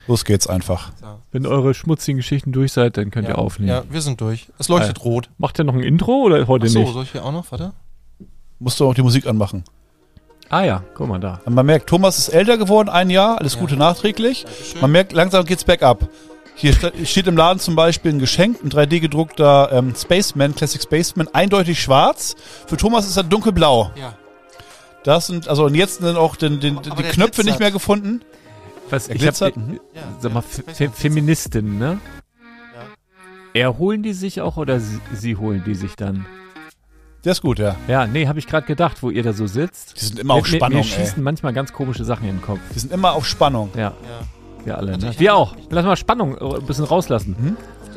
Los geht's einfach. So. Wenn eure schmutzigen Geschichten durch seid, dann könnt ihr aufnehmen. Ja, wir sind durch. Es leuchtet rot. Macht ihr noch ein Intro oder heute Achso, nicht? soll ich hier auch noch? Warte. Musst du auch die Musik anmachen. Ah ja, guck mal da. Man merkt, Thomas ist älter geworden, 1 Jahr. Alles Gute nachträglich. Dankeschön. Man merkt, langsam geht's bergab. Hier steht im Laden zum Beispiel ein Geschenk, ein 3D-gedruckter Spaceman, Classic Spaceman, eindeutig schwarz. Für Thomas ist er dunkelblau. Ja. Das sind, also und jetzt sind auch die Aber der Knöpfe nicht glitzert. mehr gefunden. Was, Er ich hab, glitzert. Ja, sag mal, ja, Feministin, ne? Ja. Erholen die sich auch oder sie holen die sich dann? Der ist gut, ja. Ja, nee, habe ich gerade gedacht, wo ihr da so sitzt. Die sind immer auf Spannung, Mir schießen ey. manchmal ganz komische Sachen in den Kopf. Die sind immer auf Spannung. Ja, Ja. wir alle, Also ne? ich Wir hab- auch. Lass mal Spannung ein bisschen rauslassen.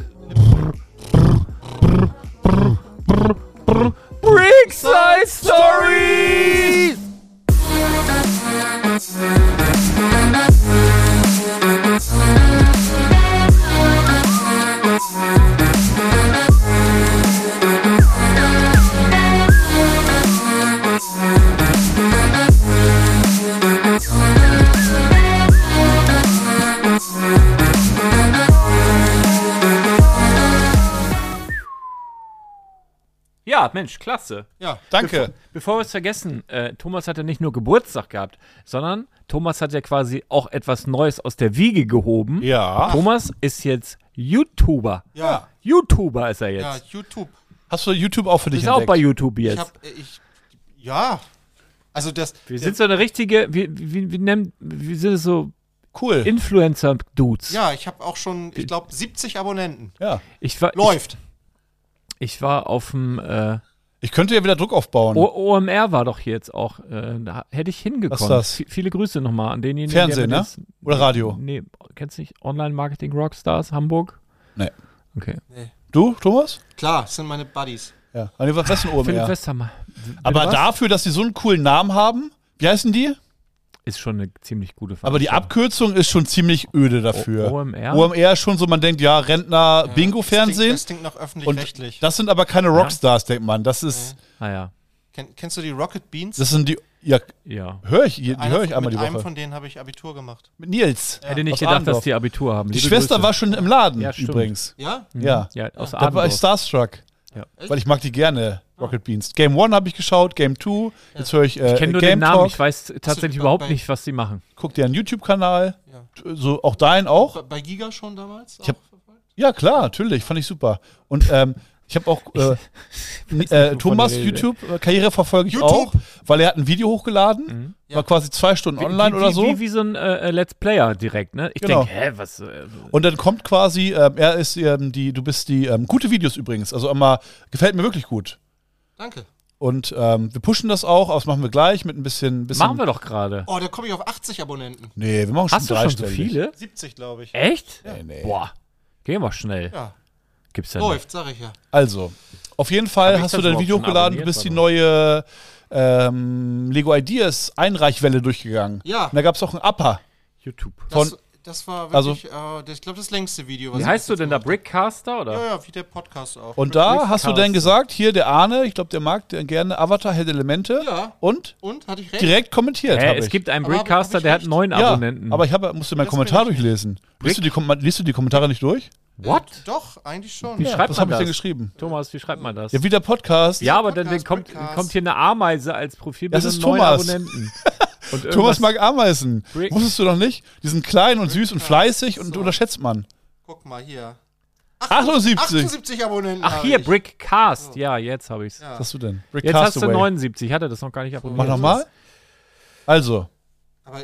Brickside Stories! Ja, Mensch, klasse. Ja. Danke. Bevor wir es vergessen, Thomas hat ja nicht nur Geburtstag gehabt, sondern Thomas hat ja quasi auch etwas Neues aus der Wiege gehoben. Ja. Thomas ist jetzt YouTuber. Ja. YouTuber ist er jetzt. Ja, YouTube. Hast du YouTube auch für dich ist auch entdeckt? bei YouTube Ich jetzt. hab, ja. Also das. Wir sind so eine richtige, wir sind so Cool. Influencer-Dudes. Ja, ich habe auch schon, ich glaube, 70 Abonnenten. Ja. Läuft. Ich war auf dem Ich könnte ja wieder Druck aufbauen. OMR war doch jetzt auch, da hätte ich hingekommen. Was ist das? Viele Grüße nochmal an denjenigen. Fernsehen, der ne? das- Oder Radio? Nee, kennst du nicht Online-Marketing Rockstars Hamburg? Nee. Okay. Du, Thomas? Klar, das sind meine Buddies. Ja. Was ist denn Philipp OMR? Westerhammer. Aber Bitte was? dafür, dass die so einen coolen Namen haben, wie heißen die? Ist schon eine ziemlich gute Aber die Veranstaltung. Abkürzung ist schon ziemlich öde dafür. OMR? OMR ist schon so, man denkt, ja, Rentner, Bingo-Fernsehen. Das klingt noch öffentlich-rechtlich. Das sind aber keine Rockstars, denkt man. Das ist, Ah ja. Kennst du die Rocket Beans? das sind die, ja, Ja. die höre ich einmal die Mit einem Woche. von denen habe ich Abitur gemacht. Mit Nils. Hätte nicht Aus gedacht, Adendorf. dass die Abitur haben. Die Liebe Schwester Grüße. war schon im Laden, Ja, stimmt. übrigens. Ja? Ja. Ja, aus Da war ich Adendorf. starstruck. Ja. Weil ich mag die gerne, Rocket Beans. Game 1 habe ich geschaut, Game 2, jetzt höre ich, Ich kenne nur Game den Namen, Talk. ich weiß tatsächlich bei- überhaupt bei- nicht, was sie machen. Guck dir einen YouTube-Kanal, Ja. so auch deinen auch. Bei Giga schon damals? Ich hab- auch verfolgt? Ja, klar, natürlich, fand ich super. Und ich habe auch wovon Thomas ihr redet. YouTube-Karriere verfolge ich YouTube? auch, weil er hat ein Video hochgeladen, Ja. war quasi 2 Stunden online oder so. Wie so ein Let's Player direkt, ne? Ich Genau. denke, was? Und dann kommt quasi, er ist du bist die gute Videos übrigens, also immer, gefällt mir wirklich gut. Danke. Und wir pushen das auch, aber das machen wir gleich mit ein bisschen Machen wir doch gerade. Oh, da komme ich auf 80 Abonnenten. Nee, wir machen schon Hast du schon so dreistellig. viele? 70, glaube ich. Echt? Nee. Boah. Geh mal schnell. Ja, Gibt's ja läuft, sag ich ja. Also, auf jeden Fall Hab ich hast du das dein überhaupt Video schon hochgeladen, du abonniert? bist die Warte neue Lego Ideas Einreichwelle durchgegangen. Ja. Und da gab es auch einen Upper. nicht. YouTube. Das war also- wirklich, ich glaube, das längste Video. was Wie ich heißt du bis jetzt denn da? gemacht habe. Brickcaster oder? Ja, ja, wie der Podcast auch. Und da Rick hast du dann Carlson. gesagt, hier der Arne, ich glaube, der mag gerne Avatar, Held Elemente. Ja. Und Und, hatte ich recht? direkt kommentiert. hab Es ich. gibt einen Aber Brickcaster, hab ich der hat recht? 9 ja, Abonnenten. aber ich musste meinen Das Kommentar bin ich durchlesen. Liest du die Kommentare nicht durch? What? Doch, eigentlich schon. Wie Ja. schreibt Was man habe ich denn das? geschrieben? Thomas, wie schreibt man das? Ja, wie der Podcast. Ja, aber dann Podcast, kommt Brickcast. hier eine Ameise als Profilbild Das ist und 9 Thomas. Abonnenten. Und Thomas irgendwas- mag Ameisen. Brick- Wusstest du doch nicht? Die sind klein und süß und Brickcast. fleißig und So. unterschätzt man. Guck mal hier. 78. 78 Abonnenten. Ach, habe hier, ich. Brickcast. Ja, jetzt habe ich's. Ja. Was hast du denn? Rick Jetzt hast du Castaway. 79. Ich hatte das noch gar nicht abonniert. Mach nochmal. Also, Aber,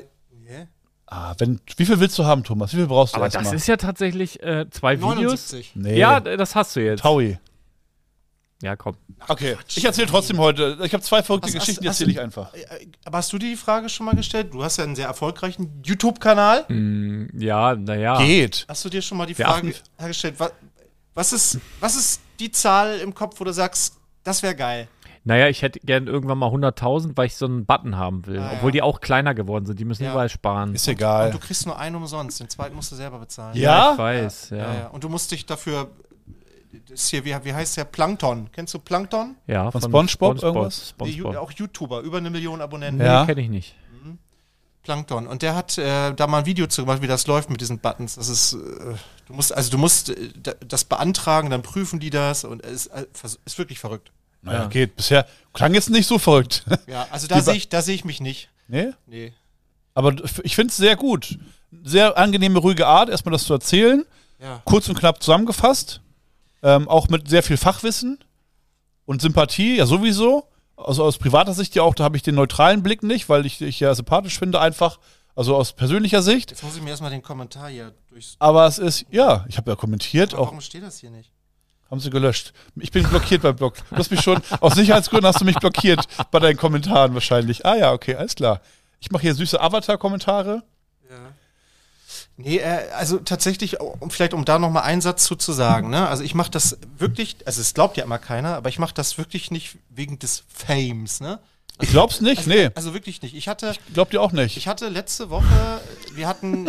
wie viel willst du haben, Thomas? Wie viel brauchst du Aber das erstmal? ist ja tatsächlich 2 Videos. 79. Nee. Ja, das hast du jetzt. Taui. Ja, komm. Okay, ich erzähle trotzdem heute. Ich habe 2 verrückte Hast- Geschichten, die hast- erzähle ich einfach. Aber hast du dir die Frage schon mal gestellt? Du hast ja einen sehr erfolgreichen YouTube-Kanal. Ja, naja. Geht. Hast du dir schon mal die Wir Frage gestellt, was ist die Zahl im Kopf, wo du sagst, das wäre geil? Naja, ich hätte gern irgendwann mal 100.000, weil ich so einen Button haben will. Ah, ja. Obwohl die auch kleiner geworden sind. Die müssen Ja. überall sparen. Ist Und egal. du kriegst nur einen umsonst, den zweiten musst du selber bezahlen. Ja? Ich weiß, ja. Ja. Und du musst dich dafür, das ist hier, wie heißt der? Plankton. Kennst du Plankton? Ja, Von SpongeBob irgendwas? Nee, SpongeBob. auch YouTuber, über 1 Million Abonnenten. Nee, Ja. kenne ich nicht. Plankton. Und der hat da mal ein Video zu gemacht, wie das läuft mit diesen Buttons. Das ist, du musst das beantragen, dann prüfen die das und es ist wirklich verrückt. Naja, geht. Bisher klang jetzt nicht so verrückt. Ja, also da sehe ich mich nicht. Nee? Nee. Aber ich finde es sehr gut. Sehr angenehme, ruhige Art, erstmal das zu erzählen. Ja. Kurz und knapp zusammengefasst. Auch mit sehr viel Fachwissen und Sympathie, ja sowieso. Also aus privater Sicht ja auch, da habe ich den neutralen Blick nicht, weil ich ja sympathisch finde einfach. Also aus persönlicher Sicht. Jetzt muss ich mir erstmal den Kommentar hier durchs... Aber es ist, ja, ich habe ja kommentiert. Aber Auch warum steht das hier nicht? haben sie gelöscht. Ich bin blockiert beim Blog. Du hast mich schon, aus Sicherheitsgründen hast du mich blockiert bei deinen Kommentaren wahrscheinlich. Ah ja, okay, alles klar. Ich mache hier süße Avatar-Kommentare. Ja. Nee, also tatsächlich, um da nochmal einen Satz zu sagen, ne? Also ich mache das wirklich, also es glaubt ja immer keiner, aber ich mache das wirklich nicht wegen des Fames, ne? Ich glaub's nicht, nee. Also wirklich nicht. Ich Glaubt ihr auch nicht. Ich hatte letzte Woche, wir hatten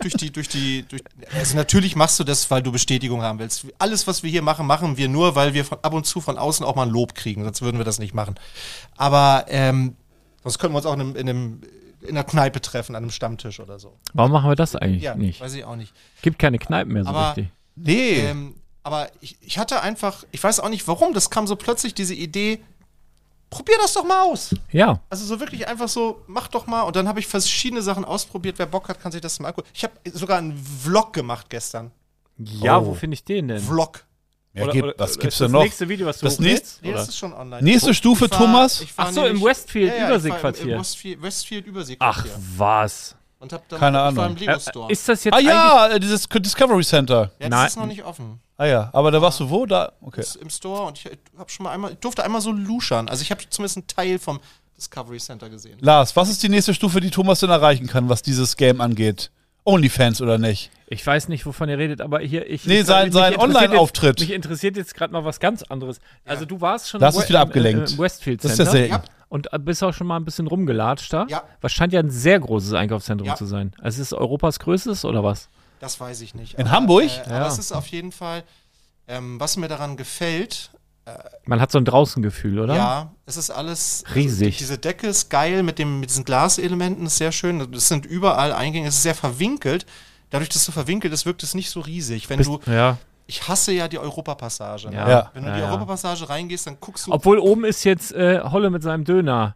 also natürlich machst du das, weil du Bestätigung haben willst. Alles, was wir hier machen, machen wir nur, weil wir ab und zu von außen auch mal ein Lob kriegen, sonst würden wir das nicht machen. Aber sonst könnten wir uns auch in einer Kneipe treffen, an einem Stammtisch oder so. Warum machen wir das eigentlich Ja, nicht? weiß ich auch nicht. Gibt keine Kneipen mehr so Aber- richtig. Nee. Aber ich hatte einfach, ich weiß auch nicht warum, das kam so plötzlich diese Idee, probier das doch mal aus. Ja. Also so wirklich einfach so, mach doch mal. Und dann habe ich verschiedene Sachen ausprobiert. Wer Bock hat, kann sich das mal angucken. Ich habe sogar einen Vlog gemacht gestern. Ja, Oh. wo finde ich den denn? Vlog. Ja, was ist gibt's das denn noch? nächste Video, was du Das hochlädst, Nee, oder? das ist schon online. Nächste Stufe, Thomas? Ach so, im Westfield Überseequartier. Im Westfield Ach, Überseequartier. was? Und hab dann Keine ich war Ahnung. im Lego Store. Ist das jetzt Ah eigentlich... ja, dieses Discovery Center. Ja, das Nein. ist noch nicht offen. Ah ja, aber da warst du wo? Da? Okay. Ist im Store und ich durfte einmal so luschern. Also ich habe zumindest einen Teil vom Discovery Center gesehen. Lars, was ist die nächste Stufe, die Thomas denn erreichen kann, was dieses Game angeht? Onlyfans oder nicht? Ich weiß nicht, wovon ihr redet, aber hier... Sein mich interessiert Online-Auftritt. Mich interessiert jetzt gerade mal was ganz anderes. Also du warst schon Das im ist wieder im abgelenkt. Westfield Das Center. ist ja selten. Ja. Und bist auch schon mal ein bisschen rumgelatscht da? Ja. Was scheint ja ein sehr großes Einkaufszentrum Ja. zu sein. Also ist es Europas größtes oder was? Das weiß ich nicht. In Hamburg? Aber Ja. es ist auf jeden Fall, was mir daran gefällt, Man hat so ein Draußengefühl, oder? ja, es ist alles Riesig. Diese Decke ist geil mit diesen Glaselementen, ist sehr schön. Es sind überall Eingänge, es ist sehr verwinkelt. Dadurch, dass es so verwinkelt ist, wirkt es nicht so riesig. Ja. Ich hasse ja die Europapassage. Ne? Ja. Wenn du in die Europapassage reingehst, dann guckst du. Obwohl oben ist jetzt Holle mit seinem Döner.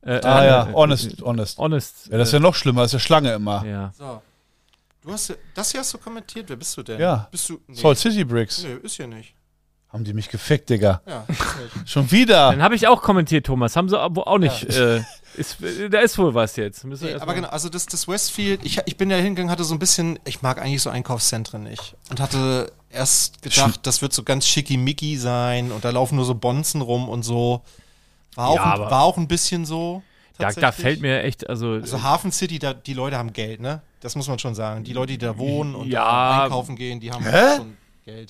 Honest. Honest. Ja, das ist ja noch schlimmer, das ist ja Schlange immer. Ja. So. Das hier hast du kommentiert. Wer bist du denn? Ja. Bist du. Nee. Salt City Bricks. Nee, ist hier nicht. Haben die mich gefickt, Digga. Ja, ist nicht. Schon wieder. Dann habe ich auch kommentiert, Thomas. Haben sie aber auch nicht. Da ist wohl was jetzt. Müssen wir Nee, erst aber mal- genau, also das Westfield, ich bin ja hingegangen, hatte so ein bisschen, ich mag eigentlich so Einkaufszentren nicht. Und hatte erst gedacht, das wird so ganz schickimicki sein und da laufen nur so Bonzen rum und so. War auch ein bisschen so. Da fällt mir echt, also Hafen City, die Leute haben Geld, ne? Das muss man schon sagen. Die Leute, die da wohnen und Ja. da einkaufen gehen, die haben schon Geld.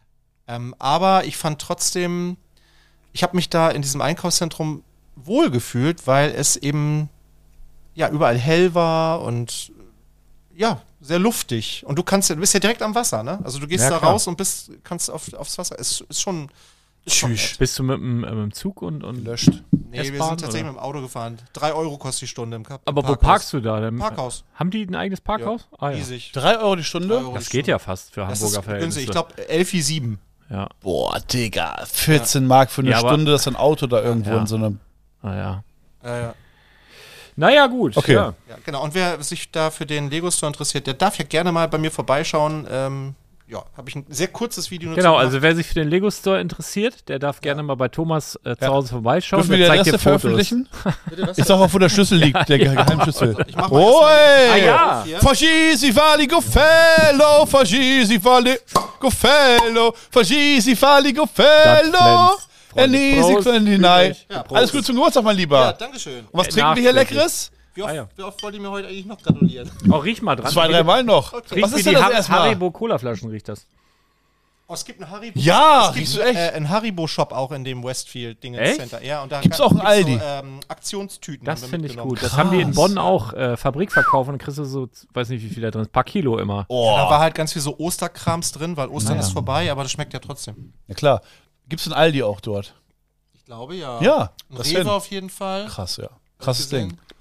Aber ich fand trotzdem, ich habe mich da in diesem Einkaufszentrum wohlgefühlt, weil es eben ja überall hell war und ja, sehr luftig. Und du bist ja direkt am Wasser, ne? Also du gehst Ja, da klar. raus und kannst aufs Wasser. Ist schon nett. bist du mit dem Zug und Löscht. Nee, wir S-Bahn, sind tatsächlich oder? mit dem Auto gefahren. 3 Euro kostet die Stunde im aber wo Parkhaus. parkst du da? Parkhaus. Haben die ein eigenes Parkhaus? Ah, ja. Riesig. 3 Euro die Stunde? 3 Euro Das die geht Stunde. ja fast für Das Hamburger ist Verhältnisse. günstig. Ich glaube, 11,7. Ja. Boah, Digga. 14 Mark für eine Ja, aber- Stunde, das ist ein Auto da irgendwo Ja. in so einem. Ah, ja. Ja. Naja, gut. Okay. Ja. Ja, genau. Und wer sich da für den Lego Store interessiert, der darf ja gerne mal bei mir vorbeischauen. Ja, habe ich ein sehr kurzes Video nur Genau, zu also gemacht. wer sich für den Lego Store interessiert, der darf gerne mal bei Thomas zu Hause vorbeischauen. Dürfen wir die Der zeigt Adresse dir Fotos. veröffentlichen? Bitte, was? Ich sag auch, wo der Schlüssel liegt, der Geheimschlüssel. Ich mach mal Oi! Ah, ja. Hier. Fascisi fali gofello, fascisi fali gofello, fascisi fali gofello. Das glänzt. Enisi Prost. Quendinai. Ja, Prost. Alles Gute zum Geburtstag, mein Ja, Lieber. dankeschön. Und was trinken wir hier nachträglich. Leckeres? Wie oft, Ah, ja. wie oft wollt ihr mir heute eigentlich noch gratulieren? Oh, riech mal dran. 2, 3 Mal noch. Okay. Riecht Was wie ist denn die das erstmal? Haribo Colaflaschen riecht das. Oh, es gibt einen Haribo. Ja, es riechst gibt du echt? einen Haribo-Shop auch in dem Westfield Dingens Echt? Center. Ja, und da Gibt's auch ein Aldi? So, Aktionstüten. Das haben wir finde ich mitgenommen. gut. Das haben die in Krass. Bonn auch Fabrikverkauf und dann kriegst du so, weiß nicht wie viel da drin ist, paar Kilo immer. Da Oh, war halt ganz viel so Osterkrams drin, weil Ostern Naja. ist vorbei, aber das schmeckt ja trotzdem. ja klar. Gibt's ein Aldi auch dort? Ich glaube ja. Ja, Ein das Rewe hin. auf jeden Fall. Krass, ja. Krasses gesehen. Ding.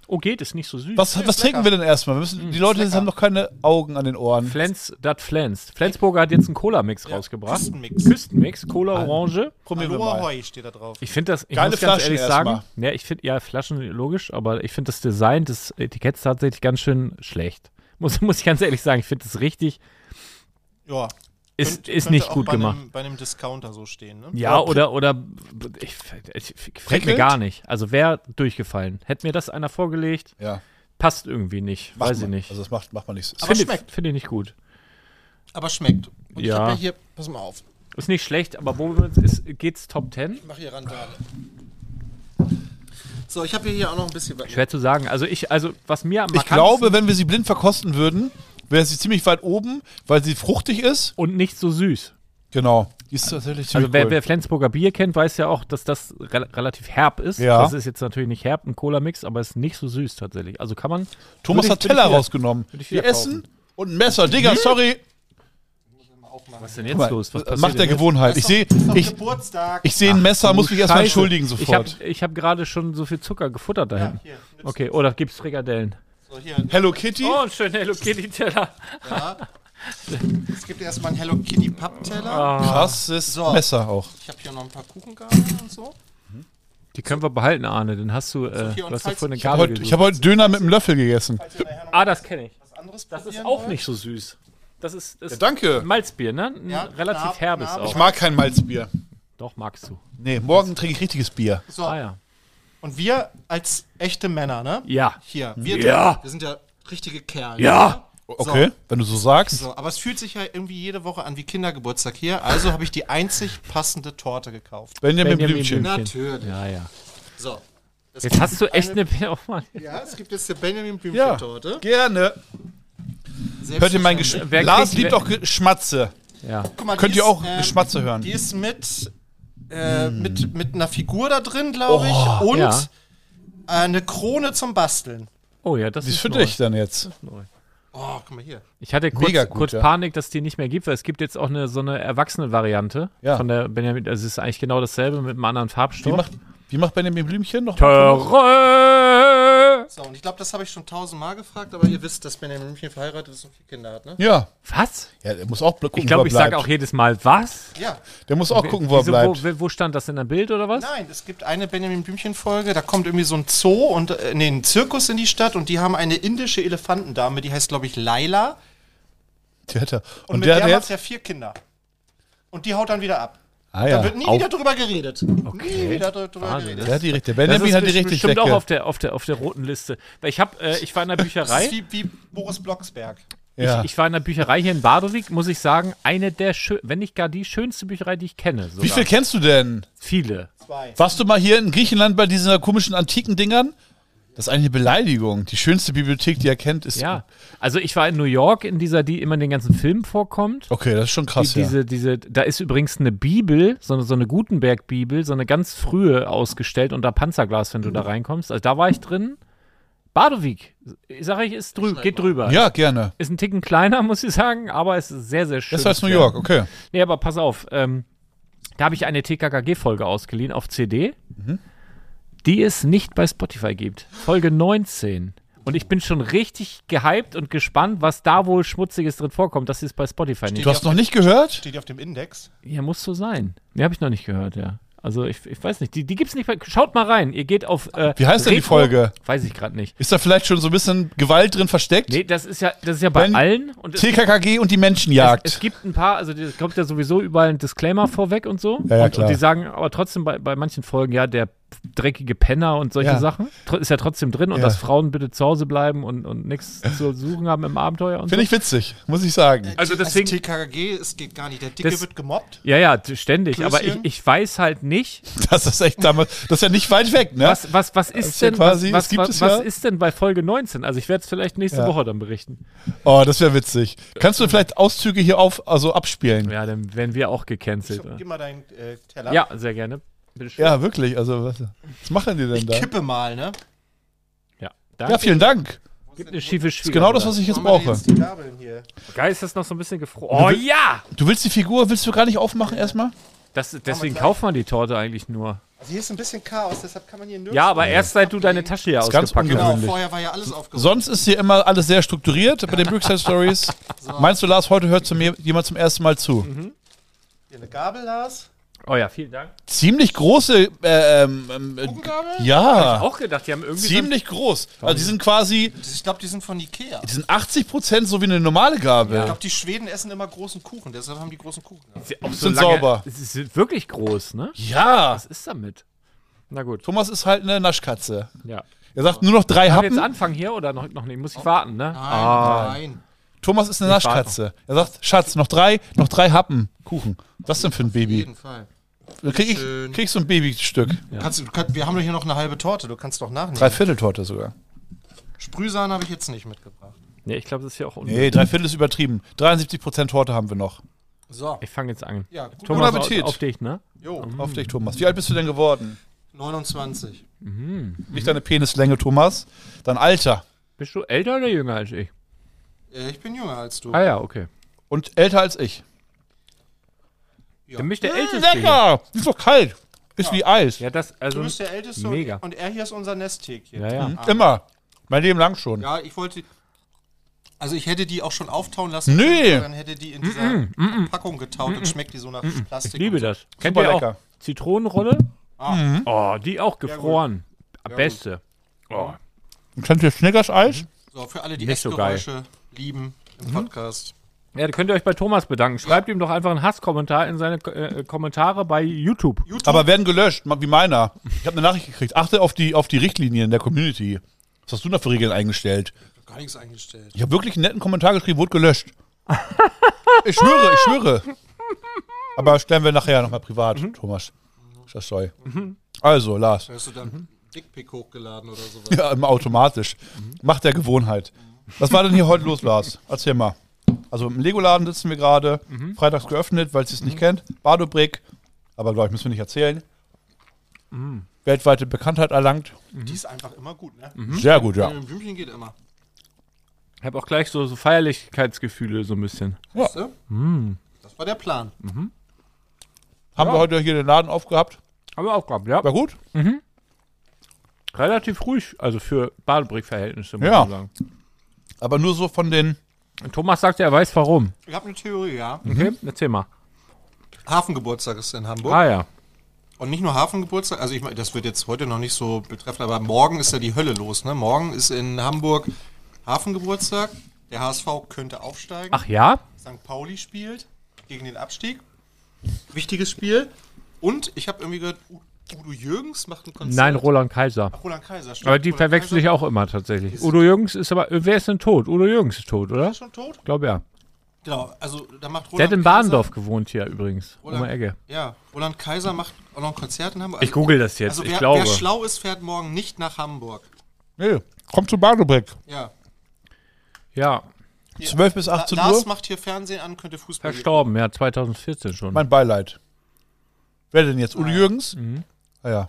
Oh, geht, ist nicht so süß. Was trinken wir denn erstmal? Die Leute lecker. haben noch keine Augen an den Ohren. Flensburger hat jetzt einen Cola-Mix rausgebracht. Küstenmix, Cola Orange. Probieren wir Aloha mal. Hoi steht da drauf. Ich finde das, ich Geile muss ganz Flaschen ehrlich sagen, erstmal. ja, ich finde, ja, Flaschen logisch, aber ich finde das Design des Etiketts tatsächlich ganz schön schlecht. Muss ich ganz ehrlich sagen, ich finde das richtig, Ja. ist Könnte nicht auch gut bei gemacht. Bei einem Discounter so stehen, ne? Ja, oder gefällt mir Prickelt? gar nicht. Also wäre durchgefallen. Hätte mir das einer vorgelegt, Ja, passt irgendwie nicht. macht Weiß ich man. nicht. Also das macht man nicht. Aber schmeckt. Finde ich nicht gut. Aber schmeckt. Und ich Ja. hab ja hier, pass mal auf, Ist nicht schlecht, aber wo geht's Top 10? ich mach hier Randale. So, ich habe hier auch noch ein bisschen was. Schwer zu sagen. Also was mir am Ich glaube, wenn wir sie blind verkosten würden, wäre sie ziemlich weit oben, weil sie fruchtig ist. und nicht so süß. Genau. Die ist tatsächlich ziemlich Also cool. wer Flensburger Bier kennt, weiß ja auch, dass das relativ herb ist. Ja. Das ist jetzt natürlich nicht herb, ein Cola-Mix, aber ist nicht so süß tatsächlich. Also kann man. Thomas hat würde ich Teller wieder- rausgenommen. würde ich Wir wieder essen und ein Messer. Digga, sorry. Was ist denn jetzt Guck mal, los? Was passiert macht der denn jetzt? Gewohnheit. Ich sehe Geburtstag. ein Messer, muss mich erstmal Scheiße. entschuldigen sofort. Ich hab gerade schon so viel Zucker gefuttert da hinten. Hier, nimm's. Okay, oder gibt's Frikadellen? So, hier. Hello Kitty. Oh, ein schöner Hello Kitty-Teller. Ja. Es gibt erstmal einen Hello Kitty Pappteller. Krasses So. Messer auch. Ich habe hier noch ein paar Kuchengabeln und so. Die können wir behalten, Arne. Den hast du, hier, du und hast ja falls- vorhin eine ich Gabel Ich gesucht. habe heute Döner mit einem Löffel gegessen. Falls ihr nachher noch Ah, das kenne ich. was anderes Das ist probieren auch wollt. nicht so süß. Das ist Ja, danke. Malzbier, ne? Ein Ja, relativ knapp, herbes knapp. auch. Ich mag kein Malzbier. Doch, magst du. Nee, morgen trinke ich richtiges Bier. So, Ah ja. und wir als echte Männer, ne? Ja. Hier, wir, Ja. wir sind ja richtige Kerle. Ja. Ne? Okay, wenn du so sagst. So, aber es fühlt sich ja irgendwie jede Woche an wie Kindergeburtstag hier. Also habe ich die einzig passende Torte gekauft. Benjamin Benjamin Blümchen. Blümchen. Natürlich. Ja, ja. So. Es Jetzt gibt hast du echt eine. Oh Mann. Ja, es gibt jetzt eine Benjamin Ja, Blümchen-Torte. gerne. Hört ihr mein Geschmack? Wer Lars kriegt- liebt auch Geschmatze. Ja. Guck mal, Könnt die ihr auch ist, Geschmatze hören? Die ist mit einer Figur da drin, glaube ich. Und ja. eine Krone zum Basteln. Oh ja, das Die ist ist für neu. dich dann jetzt. Neu. Oh, guck mal hier. Ich hatte Mega gut, kurz ja. Panik, dass die nicht mehr gibt, weil es gibt jetzt auch so eine Erwachsene-Variante Ja. von der Benjamin. Also es ist eigentlich genau dasselbe mit einem anderen Wie Farbstoff. macht Benjamin Blümchen noch? Töre! So, und ich glaube, das habe ich schon 1000-mal gefragt, aber ihr wisst, dass Benjamin Blümchen verheiratet ist und 4 Kinder hat, ne? Ja. Was? Ja, der muss auch gucken, Ich glaube, wo ich er sage bleibt. auch jedes Mal, was? Ja. Der muss auch gucken, wo er Wieso, bleibt. wo stand das in einem Bild oder was? Nein, es gibt eine Benjamin Blümchen-Folge, da kommt irgendwie so ein Zoo und ein Zirkus in die Stadt und die haben eine indische Elefantendame, die heißt, glaube ich, Laila. Die hat er. Und, Und mit der der hat macht jetzt. er 4 Kinder. Und die haut dann wieder ab. Ah Da ja. wird nie wieder drüber geredet. Nie wieder drüber Wahnsinn, geredet. Der, hat die, der Das Benjamin ist hat die richtig bestimmt Decke. auch auf der roten Liste. Weil ich war in der Das Bücherei. ist wie Boris Blocksberg. Ja. Ich war in der Bücherei hier in Badewig, muss ich sagen, eine der wenn nicht gar die schönste Bücherei, die ich kenne. Wie viel kennst du denn? Viele. 2. Warst du mal hier in Griechenland bei diesen komischen antiken Dingern? Das ist eigentlich eine Beleidigung. Die schönste Bibliothek, die er kennt, ist. Ja. Also ich war in New York, in dieser, die immer in den ganzen Filmen vorkommt. Okay, das ist schon krass, ja. Da ist übrigens eine Bibel, so eine Gutenberg-Bibel, so eine ganz frühe ausgestellt unter Panzerglas, wenn du da reinkommst. Also da war ich drin. Badewig, sag ich, geht drüber. Ja, gerne. Ist ein Ticken kleiner, muss ich sagen, aber es ist sehr, sehr schön. Besser als New York, okay. Nee, aber pass auf, da habe ich eine TKKG-Folge ausgeliehen auf CD, die es nicht bei Spotify gibt. Folge 19. Und ich bin schon richtig gehypt und gespannt, was da wohl Schmutziges drin vorkommt. Das ist bei Spotify nicht. Du hast noch nicht gehört? Steht die auf dem Index? Ja, muss so sein. Nee, habe ich noch nicht gehört, ja. Also ich weiß nicht, die gibt's nicht bei, schaut mal rein. Ihr geht auf Wie heißt denn die Folge? Weiß ich gerade nicht. Ist da vielleicht schon so ein bisschen Gewalt drin versteckt? Nee, das ist ja bei Wenn- allen. Und TKKG und die Menschenjagd. Es gibt ein paar, also da kommt ja sowieso überall ein Disclaimer vorweg und so. Ja, ja, und klar. die sagen aber trotzdem bei manchen Folgen, ja, der dreckige Penner und solche Ja. Sachen ist ja trotzdem drin und Ja. dass Frauen bitte zu Hause bleiben und nichts zu suchen haben im Abenteuer und so. Finde ich witzig, muss ich sagen. Also deswegen, TKKG, es geht gar nicht. Der Dicke Das- wird gemobbt. ja, ständig, aber Klößchen? ich weiß halt nicht, Das ist echt damals, das ist ja nicht weit weg, ne? was ist ist ja denn, quasi- was es gibt es was ja. ist denn bei Folge 19? Also ich werde es vielleicht nächste Ja. Woche dann berichten. Oh, das wäre witzig. Kannst du vielleicht Auszüge hier abspielen? Ja, dann werden wir auch gecancelt. oder? Gib mal deinen Teller. Ja, sehr gerne. Bitte schön. Ja, wirklich. Also, was machen die denn Ich da? kippe mal, ne? Ja, Ja, vielen Dank. Gibt eine schiefe Das ist genau das, was ich jetzt Machen wir brauche. die Gabeln hier. Geil, ist das noch so ein bisschen gefroren. Oh ja! Du willst die Figur, willst du gar nicht aufmachen erstmal? Deswegen kauft man die Torte eigentlich nur. Also hier ist ein bisschen Chaos, deshalb kann man hier nirgends... Ja, aber erst seit du deine Tasche hier ist ganz ausgepackt hast. Genau, ungewöhnlich. vorher war ja alles aufgeräumt. Sonst ist hier immer alles sehr strukturiert bei den Brückside Stories. Meinst du, Lars, heute hört zu mir jemand zum ersten Mal zu? Hier eine Gabel, Lars. Oh ja, vielen Dank. Ziemlich große, Kuchengabel? ja, Auch gedacht, die haben irgendwie ziemlich groß. Also die sind quasi, Ich glaube, die sind von Ikea. die sind 80% so wie eine normale Gabel. Ich glaube, die Schweden essen immer großen Kuchen, deshalb haben die großen Kuchen. auch sind sauber. Sie sind wirklich groß, ne? Ja, Was ist damit? Na gut. Thomas ist halt eine Naschkatze. Ja. Er sagt nur noch 3 Kann ich jetzt Happen. anfangen hier oder noch nicht? Muss ich warten, ne? Nein. Thomas ist eine Naschkatze. Er sagt, Schatz, noch drei Happen Kuchen. Was denn für ein Auf Baby? jeden Fall. Krieg ich so ein Babystück. Wir haben doch hier noch eine halbe Torte, du kannst doch nachnehmen. 3/4 Torte sogar. Sprühsahne habe ich jetzt nicht mitgebracht. Nee, ich glaube, das ist ja auch Nee, 3/4 ist übertrieben. 73% Torte haben wir noch. So. Ich fange jetzt an. Ja, gut. Thomas, Guten Appetit. auf dich, ne? Jo, Auf dich, Thomas. Wie alt bist du denn geworden? 29. Nicht deine Penislänge, Thomas. Dein Alter. Bist du älter oder jünger als ich? Ich bin jünger als du. Ah ja, okay. Und älter als ich. Ja. Dann bin ich der Älteste. Hier. Lecker! Ist doch kalt. Ist wie Eis. Ja, das, also. Du bist der Älteste Mega. und er hier ist unser Nesthäkchen. Ja, ja. Immer. Mein Leben lang schon. Ja, ich wollte... Also ich hätte die auch schon auftauen lassen. Nee. können, Dann hätte die in dieser Packung getaut und schmeckt die so nach Plastik. Ich liebe und so. das. Kennt Super ihr auch lecker. Zitronenrolle? Ah, Oh, die auch gefroren. Beste. Oh. Und kennt ihr Snickers-Eis? so, für alle, die Nicht so geil. Essgeräusche lieben im Podcast. Ja, da könnt ihr euch bei Thomas bedanken. Schreibt ihm doch einfach einen Hasskommentar in seine Kommentare bei YouTube. Aber werden gelöscht, wie meiner. Ich habe eine Nachricht gekriegt. Achte auf die Richtlinien der Community. Was hast du da für Regeln eingestellt? Gar nichts eingestellt. Ich habe wirklich einen netten Kommentar geschrieben, wurde gelöscht. Ich schwöre. Aber stellen wir nachher nochmal privat, Thomas. Schassoy. Also, Lars. Hast du dann Dickpick hochgeladen oder sowas? Ja, immer automatisch. Macht der Gewohnheit. Was war denn hier heute los, Lars? Erzähl mal. Also im Lego-Laden sitzen wir gerade. Freitags geöffnet, weil sie es nicht kennt. Badobrick. Aber glaube ich, müssen wir nicht erzählen. Weltweite Bekanntheit erlangt. Die ist einfach immer gut, ne? Sehr gut, ja. Wenn ein Blümchen geht immer. Ich habe auch gleich so Feierlichkeitsgefühle so ein bisschen. Weißt du? Das war der Plan. Haben wir heute hier den Laden aufgehabt. Haben wir auch gehabt, ja. War gut? Relativ ruhig, also für Badebrick-Verhältnisse, muss Ja. man sagen. Aber nur so von den... Und Thomas sagt, er weiß warum. Ich habe eine Theorie, ja. Okay, erzähl mal. Hafengeburtstag ist in Hamburg. Ah ja. Und nicht nur Hafengeburtstag, also ich meine, das wird jetzt heute noch nicht so betreffen, aber morgen ist ja die Hölle los, ne? Morgen ist in Hamburg Hafengeburtstag. Der HSV könnte aufsteigen. Ach ja? St. Pauli spielt gegen den Abstieg. Wichtiges Spiel. Und ich habe irgendwie gehört, Udo Jürgens macht ein Konzert. Nein, Roland Kaiser. Ach, Roland Kaiser, stimmt. Aber die Roland verwechsel ich Kaiser auch immer tatsächlich. Udo Jürgens ist aber, wer ist denn tot? Udo Jürgens ist tot, oder? ist schon tot? Ich glaube ja. Genau, also da macht Roland Der hat in Kaiser- Badendorf gewohnt hier übrigens. Um die Ecke. Ja, Roland Kaiser macht auch noch ein Konzert in Hamburg. Ich google das jetzt, Also ich wer glaube. schlau ist, fährt morgen nicht nach Hamburg. Nee, kommt zu Badobrick. Ja. Ja, 12 bis 18 Lars Uhr. macht hier Fernsehen an, könnte Fußball verstorben, ja, 2014 schon. Mein Beileid. Wer denn jetzt? Udo Jürgens? Ah ja.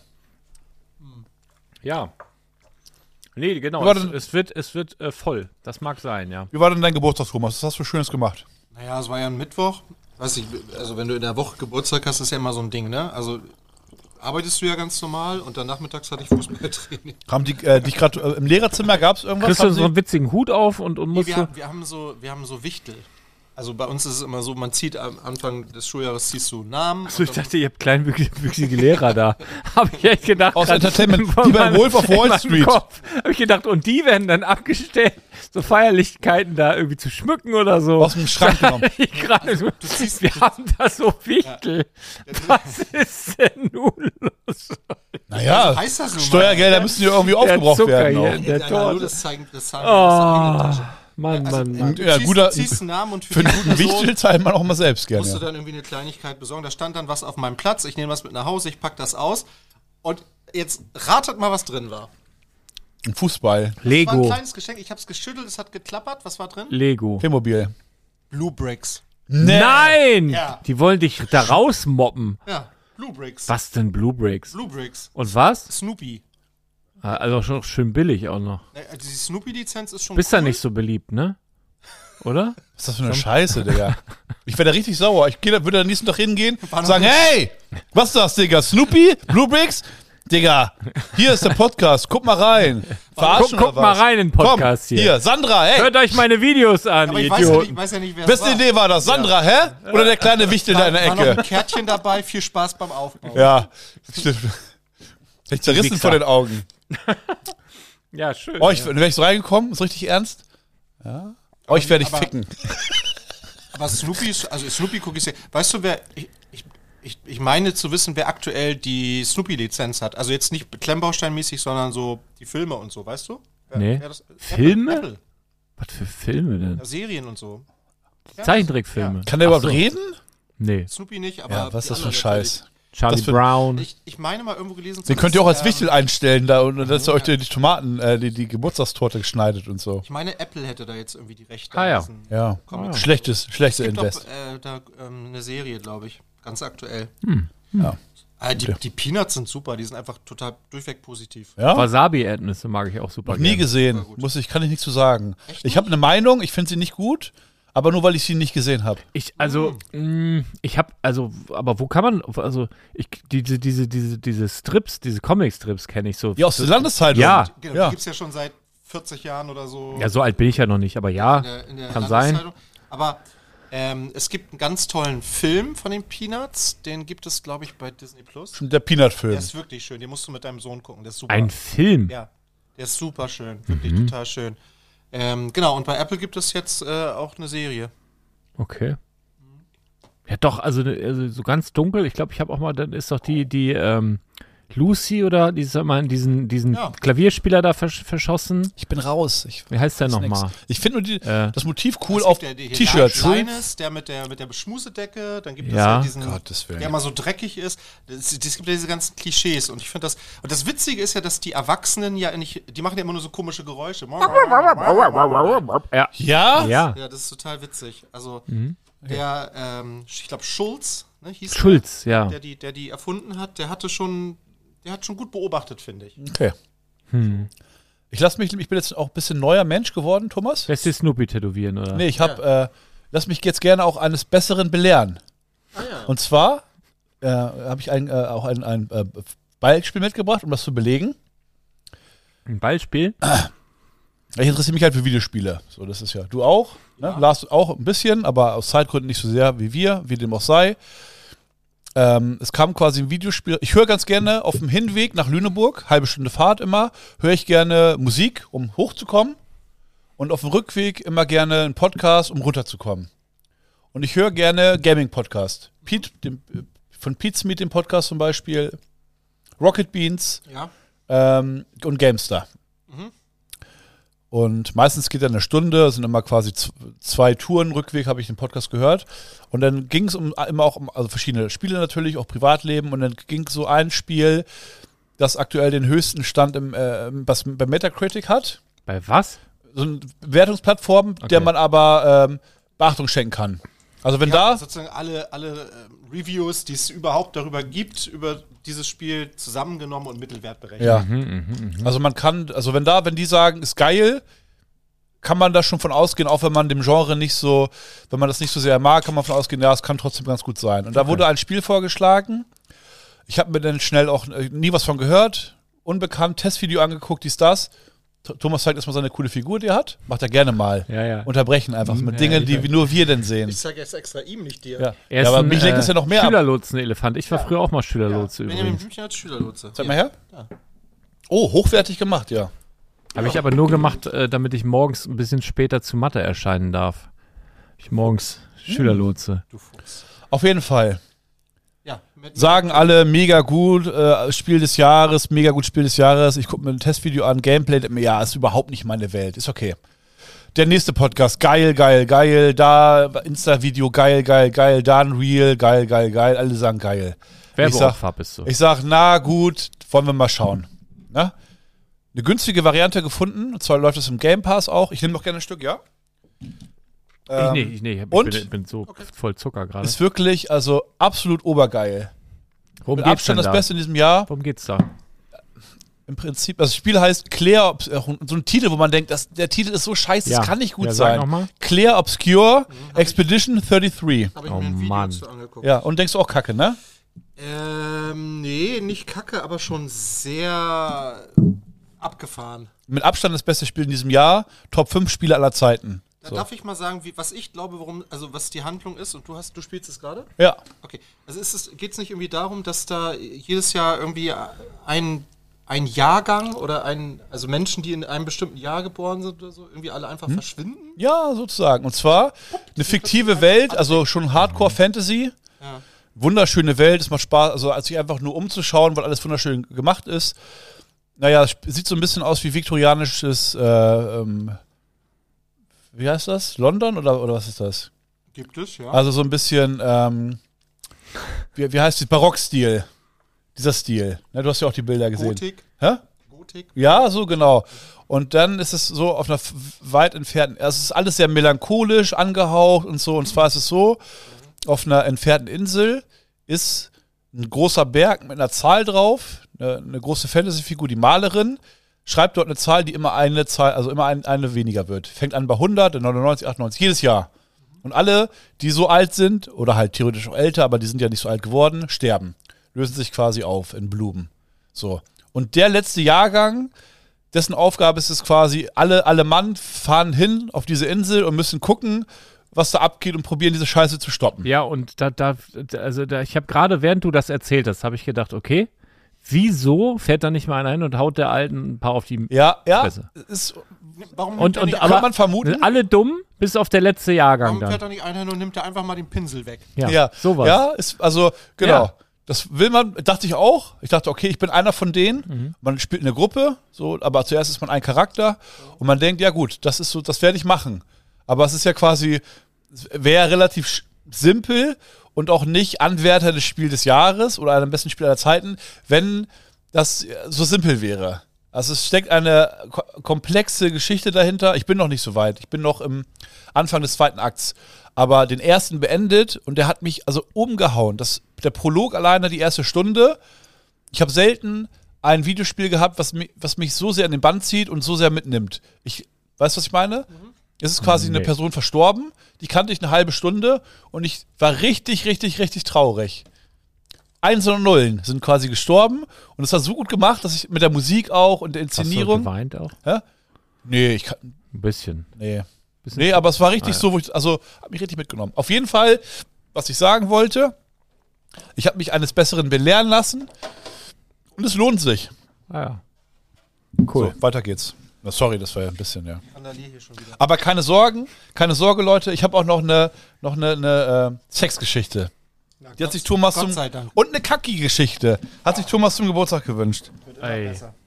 Ja. Nee, genau, Wie war denn- es wird voll. Das mag sein, ja. Wie war denn dein Geburtstag, Thomas? Was hast du für Schönes gemacht? Naja, es war ja ein Mittwoch. Weiß ich, also wenn du in der Woche Geburtstag hast, ist ja immer so ein Ding, ne? Also arbeitest du ja ganz normal und dann nachmittags hatte ich Fußballtraining. Haben die dich gerade im Lehrerzimmer, gab es irgendwas? Kriegst du Haben so einen witzigen Hut auf und Nee, musst du... wir haben so Wichtel. Also bei uns ist es immer so, man zieht am Anfang des Schuljahres ziehst du Namen. Achso, ich dachte, ihr habt kleinwüchsige Lehrer da. Habe ich echt gedacht. Aus grad Entertainment, vor wie bei meinem- Wolf of in Wall meinem Street. Kopf. Habe ich gedacht, und die werden dann abgestellt, so Feierlichkeiten da irgendwie zu schmücken oder so. aus dem Schrank genommen. Ich gerade so, wir haben da so Wichtel. Was ist denn nun los? Naja, heißt das nun mal? Steuergelder müssen ja irgendwie aufgebraucht Zucker werden. hier. Auch. Der Ja, Torte. das zeigen das Oh, Tasche. Mann, Also, Mann, Mann. du Ja, ziehst einen Namen und Für die einen guten Person Wichtel zahlt man auch mal selbst musst du gerne. dann irgendwie eine Kleinigkeit besorgen. Da stand dann was auf meinem Platz. Ich nehme was mit nach Hause, ich pack das aus. Und jetzt ratet mal, was drin war. Ein Fußball, Das war ein Lego. kleines Geschenk. Ich habe es geschüttelt, es hat geklappert. Was war drin? Lego. Playmobil. Blue Bricks. Nein! Ja. Die wollen dich da rausmobben. Ja, Blue Bricks. Was denn Blue Bricks? Blue Bricks. Und was? Snoopy. Also schon schön billig auch noch. Die Snoopy-Lizenz ist schon Bist cool. ja nicht so beliebt, ne? Oder? Was ist das für eine Scheiße, Digga? Ich wäre da richtig sauer. Würde am nächsten Tag hingehen und sagen, hey, was ist das, Digga? Snoopy? Bluebricks? Digga, hier ist der Podcast, guck mal rein. Verarschen Guck mal rein in den Podcast hier. Sandra, hey. Hört euch meine Videos an, Aber ihr ich weiß ja Idioten. nicht, wer es Beste war. Idee war das, Sandra, hä? Oder der kleine Wichtel da in der War noch ein Ecke. Kärtchen dabei, viel Spaß beim Aufbau. Ja, stimmt. Ich zerrissen Wichser. vor den Augen. Ja, schön. Oh, wäre ich so reingekommen, ist richtig ernst? Ja. Euch werde ich aber- ficken. Aber Snoopy gucke ich sehr. Weißt du, wer. Ich meine zu wissen, wer aktuell die Snoopy-Lizenz hat. Also jetzt nicht Klemmbausteinmäßig, sondern so die Filme und so, weißt du? Nee. Wer das, Filme? Apple. Was für Filme denn? Ja, Serien und so. Ja, Zeichentrickfilme. Kann der überhaupt Ach so. reden? Nee. Snoopy nicht, aber. Ja, was ist die das für ein anderen Scheiß? Charlie Das für- Brown. natürlich. Ich meine mal irgendwo gelesen zu Den haben, könnt ihr auch dass, als Wichtel einstellen da und dass ihr euch die Tomaten, die Geburtstagstorte schneidet und so. Ich meine, Apple hätte da jetzt irgendwie die Rechte. Ah, ja. an diesen Ja. Comics. Schlechte Es gibt Invest. auch eine Serie, glaube ich. Ganz aktuell. Ja. Die Peanuts sind super, die sind einfach total durchweg positiv. Ja? Wasabi-Erdnüsse mag ich auch super Noch nie gerne. gesehen. Kann ich nichts zu sagen. Ich habe eine Meinung, ich finde sie nicht gut, aber nur weil ich sie nicht gesehen habe. Aber wo kann man, diese Strips, diese Comic-Strips kenne ich so. Ja, aus der Landeszeitung. Ja. Genau, Ja. die gibt es ja schon seit 40 Jahren oder so. Ja, so alt bin ich ja noch nicht, aber ja, in der kann sein. Landeszeitung. Aber es gibt einen ganz tollen Film von den Peanuts, den gibt es, glaube ich, bei Disney Plus. Der Peanut-Film. Der ist wirklich schön, den musst du mit deinem Sohn gucken, der ist super. Ein Film. Ja, der ist super schön, wirklich total schön. Genau, und bei Apple gibt es jetzt auch eine Serie. Okay. Ja, doch, also so ganz dunkel. Ich glaube, ich habe auch mal, dann ist doch die Lucy oder diesen Ja. Klavierspieler da verschossen. Ich bin raus. Wie heißt der weiß nix. nochmal? Ich finde nur das Motiv cool Es auf gibt ja T-Shirts. Linus, der mit der Schmusedecke, dann gibt es Ja. ja diesen, Gottes Willen. der immer so dreckig ist. Es gibt ja diese ganzen Klischees und ich finde das, und das Witzige ist ja, dass die Erwachsenen ja nicht, die machen ja immer nur so komische Geräusche. Ja. Ja? Ja. Ja, das ist total witzig. Also der, ich glaube Schulz, ne, hieß Schulz, ja. der die erfunden hat, der hat schon gut beobachtet, finde ich. Okay. Ich bin jetzt auch ein bisschen neuer Mensch geworden, Thomas. Lässt sich Snoopy tätowieren, oder? Nee, lass mich jetzt gerne auch eines Besseren belehren. Ah ja. Und zwar habe ich auch ein Beispiel mitgebracht, um das zu belegen. Ein Ballspiel? Ich interessiere mich halt für Videospiele. So, das ist ja. Du auch? Ne? Ja. Lars auch ein bisschen, aber aus Zeitgründen nicht so sehr wie wir, wie dem auch sei. Es kam quasi ein Videospiel. Ich höre ganz gerne auf dem Hinweg nach Lüneburg, halbe Stunde Fahrt immer, höre ich gerne Musik, um hochzukommen. Und auf dem Rückweg immer gerne einen Podcast, um runterzukommen. Und ich höre gerne Gaming-Podcast. Von Pete Smith den Podcast zum Beispiel, Rocket Beans Ja. und GameStar. Und meistens geht er eine Stunde, es sind immer quasi 2 Touren Rückweg, habe ich den Podcast gehört. Und dann ging es immer auch um verschiedene Spiele natürlich, auch Privatleben. Und dann ging es so ein Spiel, das aktuell den höchsten Stand was bei Metacritic hat. Bei was? So eine Bewertungsplattform, der man aber Beachtung schenken kann. Also wenn Ja, da... sozusagen alle Reviews, die es überhaupt darüber gibt, über dieses Spiel zusammengenommen und Mittelwert berechnet. Ja. Also man kann, wenn die sagen, ist geil, kann man da schon von ausgehen, auch wenn man dem Genre nicht so, wenn man das nicht so sehr mag, kann man von ausgehen, ja, es kann trotzdem ganz gut sein. Und da wurde ein Spiel vorgeschlagen. Ich habe mir dann schnell auch nie was von gehört, unbekannt, Testvideo angeguckt, dies, das. Thomas zeigt erstmal seine coole Figur, die er hat. Macht er gerne mal. Ja. Unterbrechen einfach mit Dingen, die nur wir denn sehen. Ich zeige jetzt extra ihm, nicht dir. Ja, Er ist aber ein, mich lenkt es ja noch mehr ab. Schülerlotsen-Elefant. Ich war früher auch mal Schülerlotse Benjamin übrigens. Blümchen als Schülerlotse. Zeig mal her. Ja. Oh, hochwertig gemacht, ja. Habe ich aber nur gemacht, damit ich morgens ein bisschen später zu Mathe erscheinen darf. Ich morgens Schülerlotse. Du Fuchs. Auf jeden Fall. Ja. Sagen alle, mega gut, Spiel des Jahres, mega gut Spiel des Jahres. Ich gucke mir ein Testvideo an, Gameplay, ja, ist überhaupt nicht meine Welt, ist okay. Der nächste Podcast, geil, da Insta-Video, geil, da ein Reel, geil, alle sagen geil. Werbeopfer bist du. Ich sag, na gut, wollen wir mal schauen. Na? Eine günstige Variante gefunden, und zwar läuft es im Game Pass auch. Ich nehme noch gerne ein Stück, ja? Ich bin so voll Zucker gerade. Ist wirklich, also absolut obergeil. Worum Mit geht's Abstand denn das da? Beste in diesem Jahr. Worum geht's da? im Prinzip, also das Spiel heißt Claire, so ein Titel, wo man denkt, der Titel ist so scheiße, das kann nicht gut sein. Sag noch mal. Claire Obscure Expedition 33. Habe ich Oh, mir ein Video Mann. zu angeguckt. Ja, und denkst du auch Kacke, ne? Nee, nicht kacke, aber schon sehr abgefahren. Mit Abstand das beste Spiel in diesem Jahr, Top 5 Spiele aller Zeiten. Da So. darf ich mal sagen, was ich glaube, was die Handlung ist, und du spielst es gerade? Ja. Okay. Also geht es nicht irgendwie darum, dass da jedes Jahr irgendwie ein Jahrgang oder also Menschen, die in einem bestimmten Jahr geboren sind oder so, irgendwie alle einfach verschwinden? Ja, sozusagen. Und zwar eine fiktive Welt, also schon Hardcore-Fantasy. Ja. Wunderschöne Welt, es macht Spaß, also als sich einfach nur umzuschauen, weil alles wunderschön gemacht ist. Naja, es sieht so ein bisschen aus wie viktorianisches, wie heißt das? London oder was ist das? Gibt es, ja. Also so ein bisschen, wie heißt das? Barockstil. Dieser Stil. Ne, du hast ja auch die Bilder gesehen. Gotik. Hä? Gotik. Ja, so genau. Und dann ist es so auf einer weit entfernten, also es ist alles sehr melancholisch angehaucht und so. Und zwar ist es so, auf einer entfernten Insel ist ein großer Berg mit einer Zahl drauf, eine große Fantasy-Figur, die Malerin, schreibt dort eine Zahl, die immer eine Zahl, also immer eine weniger wird. Fängt an bei 100, dann 99, 98, jedes Jahr. Und alle, die so alt sind, oder halt theoretisch auch älter, aber die sind ja nicht so alt geworden, sterben. Lösen sich quasi auf in Blumen. So. Und der letzte Jahrgang, dessen Aufgabe ist es quasi, alle Mann fahren hin auf diese Insel und müssen gucken, was da abgeht und probieren, diese Scheiße zu stoppen. Ja, und ich habe gerade, während du das erzählt hast, habe ich gedacht, okay, wieso fährt da nicht mal einer hin und haut der Alten ein paar auf die Ja, Fresse? ist, Warum Und kann aber man vermuten. alle dumm, bis auf der letzte Jahrgang warum dann. fährt da nicht einer hin und nimmt da einfach mal den Pinsel weg? Ja, sowas. Ja, ist, also, genau. Ja. Das will man, dachte ich auch. Ich dachte, okay, ich bin einer von denen. Man spielt eine Gruppe, so, aber zuerst ist man ein Charakter und man denkt, ja gut, das ist so, das werde ich machen. Aber es ist ja quasi, wäre relativ simpel und auch nicht Anwärter des Spiels des Jahres oder einem besten Spiel aller Zeiten, wenn das so simpel wäre. Also es steckt eine komplexe Geschichte dahinter. Ich bin noch nicht so weit. Ich bin noch im Anfang des zweiten Akts. Aber den ersten beendet und der hat mich also umgehauen. Der Prolog alleine, die erste Stunde. Ich habe selten ein Videospiel gehabt, was mich so sehr in den Bann zieht und so sehr mitnimmt. Weißt du, was ich meine? Es ist quasi eine Person verstorben, die kannte ich eine halbe Stunde und ich war richtig, richtig, richtig traurig. 1 und Nullen sind quasi gestorben und es war so gut gemacht, dass ich mit der Musik auch und der Inszenierung. Hast du geweint auch? Hä? Nee, ich kann. Ein bisschen. Nee, aber es war richtig so, hat mich richtig mitgenommen. Auf jeden Fall, was ich sagen wollte, ich habe mich eines Besseren belehren lassen und es lohnt sich. Ah ja. Cool. So, weiter geht's. Sorry, das war ja ein bisschen, ja. Randalier hier schon wieder. Aber keine Sorge, Leute, ich habe auch noch eine Sexgeschichte. Die hat sich Thomas Gott sei Dank. und eine Kacki-Geschichte hat sich Thomas zum Geburtstag gewünscht. Wird immer Ey. besser.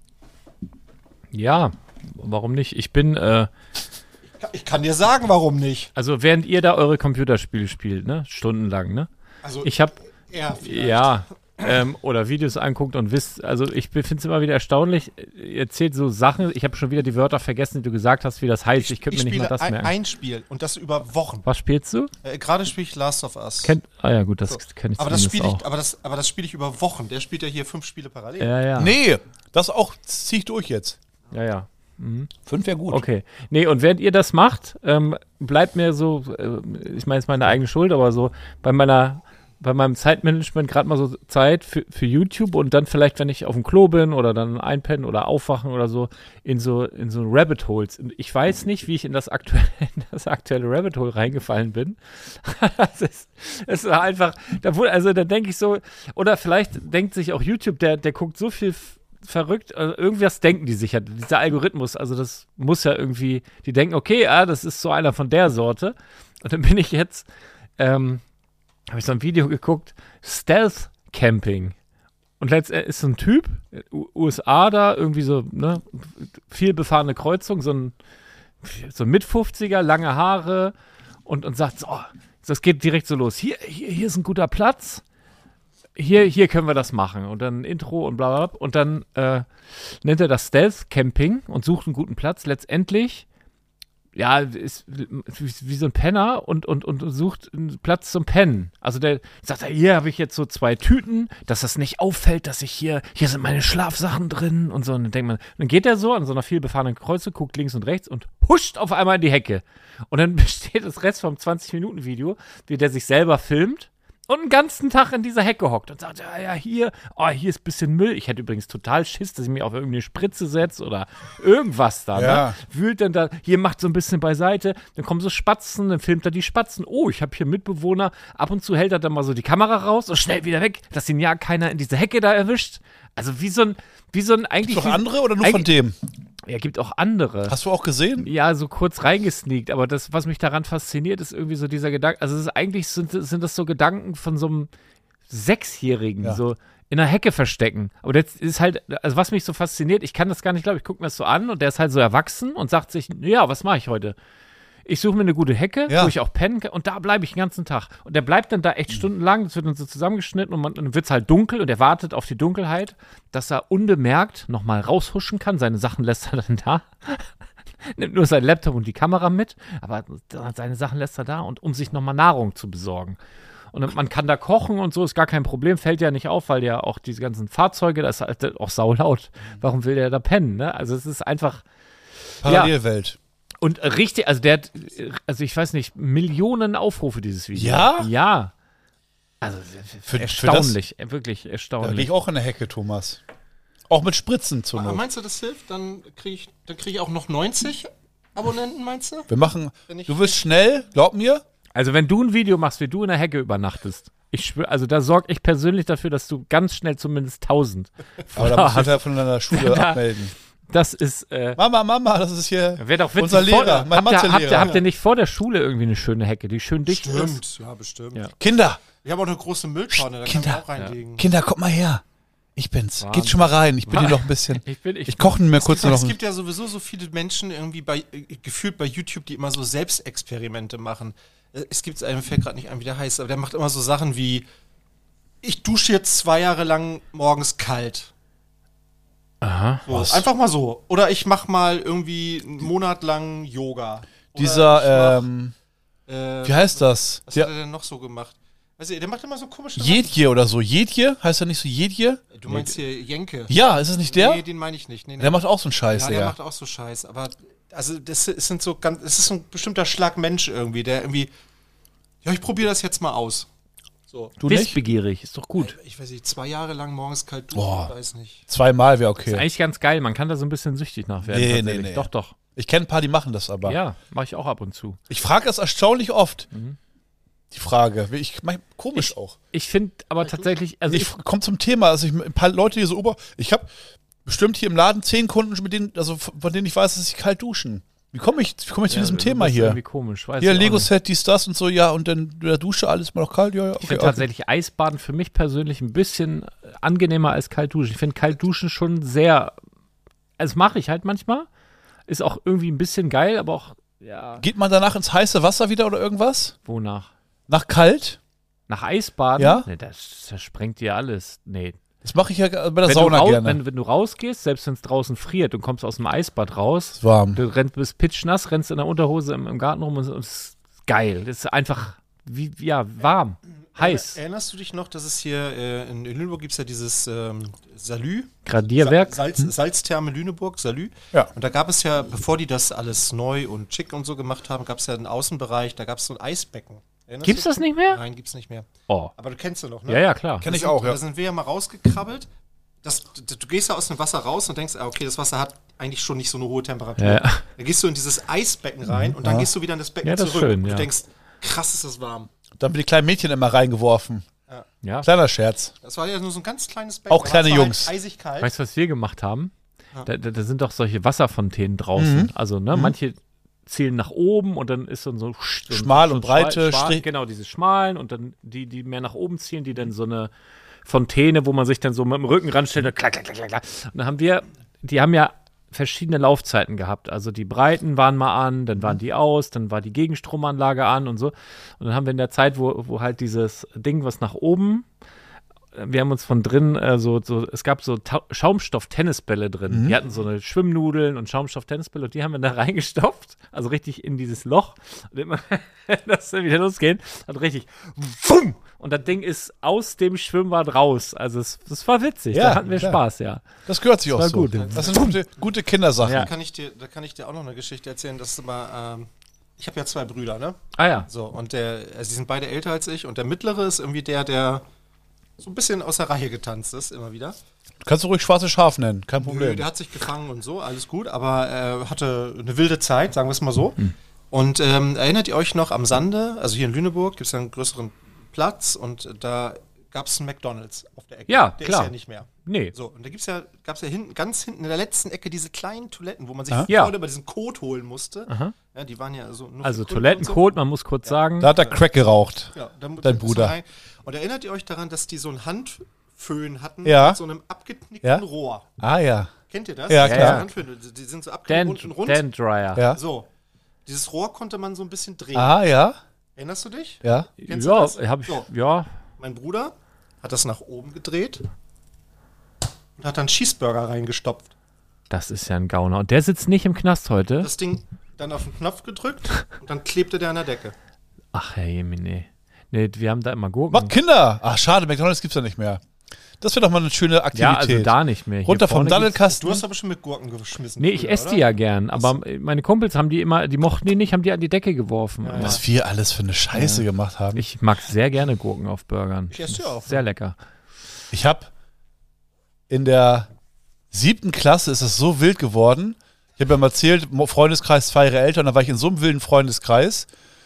Ja, warum nicht? Ich bin, Ich kann dir sagen, warum nicht. also während ihr da eure Computerspiele spielt, ne? Stundenlang, ne? Also Ich habe eher vielleicht. ja, oder Videos anguckt und wisst, also ich finde es immer wieder erstaunlich, ihr erzählt so Sachen, ich habe schon wieder die Wörter vergessen, die du gesagt hast, wie das heißt, ich könnte mir nicht mal das merken. ein Spiel und das über Wochen. Was spielst du? Gerade spiele ich Last of Us. Ja gut, das kenne ich aber das zumindest spiele auch. ich, aber das spiele ich über Wochen. Der spielt ja hier 5 Spiele parallel. Ja. Nee, das auch ziehe ich durch jetzt. Ja. 5 wäre gut. Okay. Nee, und während ihr das macht, bleibt mir so, ich meine, es ist meine eigene Schuld, aber so bei meinem Zeitmanagement gerade mal so Zeit für YouTube und dann vielleicht, wenn ich auf dem Klo bin oder dann einpennen oder aufwachen oder so, in so Rabbit Holes. Ich weiß nicht, wie ich in das aktuelle Rabbit Hole reingefallen bin. Es ist einfach, da denke ich so, oder vielleicht denkt sich auch YouTube, der guckt so viel verrückt, also irgendwas denken die sich ja, dieser Algorithmus, also das muss ja irgendwie, die denken, okay, das ist so einer von der Sorte. Und dann bin ich jetzt, habe ich so ein Video geguckt, Stealth Camping. Und letztendlich ist so ein Typ, USA da, irgendwie so, ne, viel befahrene Kreuzung, so ein Mit-50er, lange Haare und sagt, so, das geht direkt so los. Hier ist ein guter Platz. Hier können wir das machen. Und dann Intro und bla bla bla. Und dann nennt er das Stealth Camping und sucht einen guten Platz. Letztendlich ja, ist wie so ein Penner und sucht einen Platz zum Pennen. Also der sagt, hier habe ich jetzt so 2 Tüten, dass das nicht auffällt, dass hier sind meine Schlafsachen drin und so. Und dann denkt man, dann geht er so an so einer vielbefahrenen Kreuze, guckt links und rechts und huscht auf einmal in die Hecke. Und dann besteht das Rest vom 20-Minuten-Video, wie der sich selber filmt und einen ganzen Tag in dieser Hecke hockt und sagt, ja, hier ist ein bisschen Müll. Ich hätte übrigens total Schiss, dass ich mich auf irgendeine Spritze setze oder irgendwas da. Ja. Ne? Wühlt dann da, hier macht so ein bisschen beiseite, dann kommen so Spatzen, dann filmt er die Spatzen. Oh, ich habe hier Mitbewohner. Ab und zu hält er dann mal so die Kamera raus und schnell wieder weg, dass ihn ja keiner in diese Hecke da erwischt. Also wie so ein eigentlich. Noch andere oder nur von dem? Ja, gibt auch andere. Hast du auch gesehen? Ja, so kurz reingesneakt, aber das, was mich daran fasziniert, ist irgendwie so dieser Gedanke, also es ist eigentlich sind das so Gedanken von so einem 6-Jährigen, so in der Hecke verstecken. Aber das ist halt, also was mich so fasziniert, ich kann das gar nicht glauben, ich gucke mir das so an und der ist halt so erwachsen und sagt sich, ja, was mache ich heute? Ich suche mir eine gute Hecke, wo ich auch pennen kann und da bleibe ich den ganzen Tag. Und der bleibt dann da echt stundenlang, das wird dann so zusammengeschnitten und dann wird es halt dunkel und er wartet auf die Dunkelheit, dass er unbemerkt nochmal raushuschen kann. Seine Sachen lässt er dann da. Nimmt nur seinen Laptop und die Kamera mit, aber seine Sachen lässt er da, und um sich nochmal Nahrung zu besorgen. Und man kann da kochen und so, ist gar kein Problem, fällt ja nicht auf, weil ja auch diese ganzen Fahrzeuge, das ist halt auch saulaut. Warum will der da pennen, ne? Also es ist einfach Parallelwelt. Und richtig, also der hat, also ich weiß nicht, Millionen Aufrufe, dieses Video. Ja? Ja. Also erstaunlich, wirklich Da erstaunlich. gehe ich auch in der Hecke, Thomas. Auch mit Spritzen zur Aber Not. meinst du, das hilft? Dann krieg ich auch noch 90 Abonnenten, meinst du? Wir machen, Wenn ich- du wirst schnell, glaub mir. Also wenn du ein Video machst, wie du in der Hecke übernachtest, ich schwöre, also da sorge ich persönlich dafür, dass du ganz schnell zumindest 1000. Aber da musst du ja von deiner Schule Da- abmelden. Das ist, Mama, das ist hier wäre doch witzig. unser Lehrer, mein Mathelehrer. Habt ihr nicht vor der Schule irgendwie eine schöne Hecke, die schön dicht ist? Stimmt, ja, bestimmt. Ja. Kinder, Ich habe auch eine große Mülltonne, da kann man auch reinlegen. Kinder, kommt mal her. Ich bin's. Wahnsinn. Geht schon mal rein. Ich bin hier noch ein bisschen. Ich Ich koche mir kurz noch Es ein. gibt ja sowieso so viele Menschen irgendwie gefühlt bei YouTube, die immer so Selbstexperimente machen. Es gibt einem fällt gerade nicht ein, wie der heißt, aber der macht immer so Sachen wie: Ich dusche jetzt 2 Jahre lang morgens kalt. Aha. So, einfach mal so. Oder ich mach mal irgendwie einen Monat lang Yoga. Oder Dieser, ich mach, wie heißt das? was hat er denn noch so gemacht? Weißt du, der macht immer so komische Jedje oder so. Jedje? Heißt er nicht so Jedje? Du meinst hier Jenke? Ja, ist es nicht der? Nee, den meine ich nicht. Nee, nee. Der macht auch so einen Scheiß, Ja, der ja. macht auch so Scheiß. Aber also das ist so ein bestimmter Schlag Mensch irgendwie, der irgendwie, ja, ich probiere das jetzt mal aus. So. Du nicht? Wissbegierig, ist doch gut. Ich weiß nicht, 2 Jahre lang morgens kalt duschen, Boah. ich weiß nicht. Zweimal wäre Ist okay. eigentlich ganz geil, man kann da so ein bisschen süchtig nach werden. Nee, tatsächlich. nee. Doch, doch. Ich kenne ein paar, die machen das aber. Ja, mache ich auch ab und zu. Ich frage das erstaunlich oft. Die Frage. Ich mein, komisch auch. Ich finde aber tatsächlich, also Ich komme zum Thema. Also ein paar Leute hier so ich habe bestimmt hier im Laden 10 Kunden, mit denen, also von denen ich weiß, dass sie kalt duschen. Wie komme ich zu diesem Thema das ist hier? irgendwie komisch, weiß Hier, ich auch nicht. Lego-Set, dies, das und so, ja, und dann der Dusche, alles mal noch kalt, ja, okay. Ich finde tatsächlich Eisbaden für mich persönlich ein bisschen angenehmer als Kaltduschen. Ich finde Kaltduschen schon sehr, also mache ich halt manchmal. Ist auch irgendwie ein bisschen geil, aber auch, ja, Geht man danach ins heiße Wasser wieder oder irgendwas? wonach? Nach kalt? Nach Eisbaden? Ja? Nee, das sprengt dir alles. Nee. Das mache ich ja bei der Sauna gerne. Wenn du rausgehst, selbst wenn es draußen friert und kommst aus dem Eisbad raus, Ist warm. du bist pitschnass, rennst in der Unterhose im Garten rum und es ist geil. Das ist einfach, warm, heiß. Erinnerst du dich noch, dass es hier in Lüneburg gibt es ja dieses Salü? Gradierwerk. Salztherme Lüneburg, Salü. Ja. Und da gab es ja, bevor die das alles neu und schick und so gemacht haben, gab es ja einen Außenbereich, da gab es so ein Eisbecken. Erinnerst Gibt's du? das nicht mehr? Nein, gibt's nicht mehr. Oh. Aber du kennst du noch, ne? Ja, ja, klar. Kenn ich Da auch, sind- ja. Da sind wir ja mal rausgekrabbelt. Du gehst ja aus dem Wasser raus und denkst, okay, das Wasser hat eigentlich schon nicht so eine hohe Temperatur. Ja, ja. Dann gehst du in dieses Eisbecken rein und dann gehst du wieder in das Becken Ja, das ist zurück. schön, und ja. du denkst, krass ist das warm. Dann wird die kleinen Mädchen immer reingeworfen. Ja. Kleiner Scherz. Das war ja nur so ein ganz kleines Becken. Auch kleine aber es war Jungs. Halt eisig kalt. Weißt du, was wir gemacht haben? Da sind doch solche Wasserfontänen draußen. Also, ne, manche zielen nach oben und dann ist dann so Schmal und breite Strich. Genau, diese schmalen und dann die mehr nach oben zielen, die dann so eine Fontäne, wo man sich dann so mit dem Rücken ranstellt und klack, klack, klack, klack, klack. Und dann haben die haben ja verschiedene Laufzeiten gehabt. Also die Breiten waren mal an, dann waren die aus, dann war die Gegenstromanlage an und so. Und dann haben wir in der Zeit, wo halt dieses Ding, was nach oben wir haben uns von drin es gab so Schaumstoff-Tennisbälle drin. Die hatten so eine Schwimmnudeln und Schaumstoff-Tennisbälle und die haben wir da reingestopft, also richtig in dieses Loch. Und immer, dass wir wieder losgehen, hat richtig wumm, und das Ding ist aus dem Schwimmbad raus. Also das war witzig, Ja, da hatten wir klar. Spaß, ja. Das gehört sich auch war so. gut. Das sind gute Kindersachen. Ja. Da kann ich dir auch noch eine Geschichte erzählen, dass immer, ich habe ja 2 Brüder, ne? Ah ja. So, und die sind beide älter als ich und der mittlere ist irgendwie der so ein bisschen aus der Reihe getanzt ist, immer wieder. Kannst du ruhig schwarze Schaf nennen, kein Nö, Problem. der hat sich gefangen und so, alles gut, aber er hatte eine wilde Zeit, sagen wir es mal so. Und erinnert ihr euch noch am Sande, also hier in Lüneburg gibt es ja einen größeren Platz und da gab es einen McDonald's auf der Ecke. Ja, der klar. ist ja nicht mehr. Nee. So, und da gab es ja hinten, ganz hinten in der letzten Ecke diese kleinen Toiletten, wo man sich Ja. vorne über diesen Kot holen musste. Ja, die waren ja so nur Also für Kunden Toilettencode, man muss kurz sagen. Da hat er Crack geraucht. und so. Ja, Dein ist Bruder. rein. Und erinnert ihr euch daran, dass die so einen Handföhn hatten Ja. mit so einem abgeknickten Ja. Rohr? Ah ja. Kennt ihr das? Ja, Diese klar. Handföhne, die sind so abgeknickt und rund. Dandryer. Ja. So, dieses Rohr konnte man so ein bisschen drehen. Ah ja. Erinnerst du dich? Ja. Kennst du Ja, das? habe ich, So. ja. Mein Bruder hat das nach oben gedreht und hat dann Cheeseburger reingestopft. Das ist ja ein Gauner. Und der sitzt nicht im Knast heute? Das Ding dann auf den Knopf gedrückt und dann klebte der an der Decke. Ach, Herr Jemine. Nee, wir haben da immer Gurken. Macht Kinder. Ach schade, McDonald's gibt's ja nicht mehr. Das wäre doch mal eine schöne Aktivität. Ja, also da nicht mehr. Hier Runter vom vorne gibt's- Daddelkasten. Du hast aber schon mit Gurken geschmissen. Nee, ich früher, esse die oder? ja gern, aber meine Kumpels haben die immer, die mochten die nicht, haben die an die Decke geworfen. Aber Was wir alles für eine Scheiße gemacht haben. ich mag sehr gerne Gurken auf Burgern. Ich esse die Das ist auch. Sehr lecker. Ich habe in der 7. Klasse ist es so wild geworden. Ich habe ja mal erzählt, Freundeskreis, 2 Jahre älter, und da war ich in so einem wilden Freundeskreis.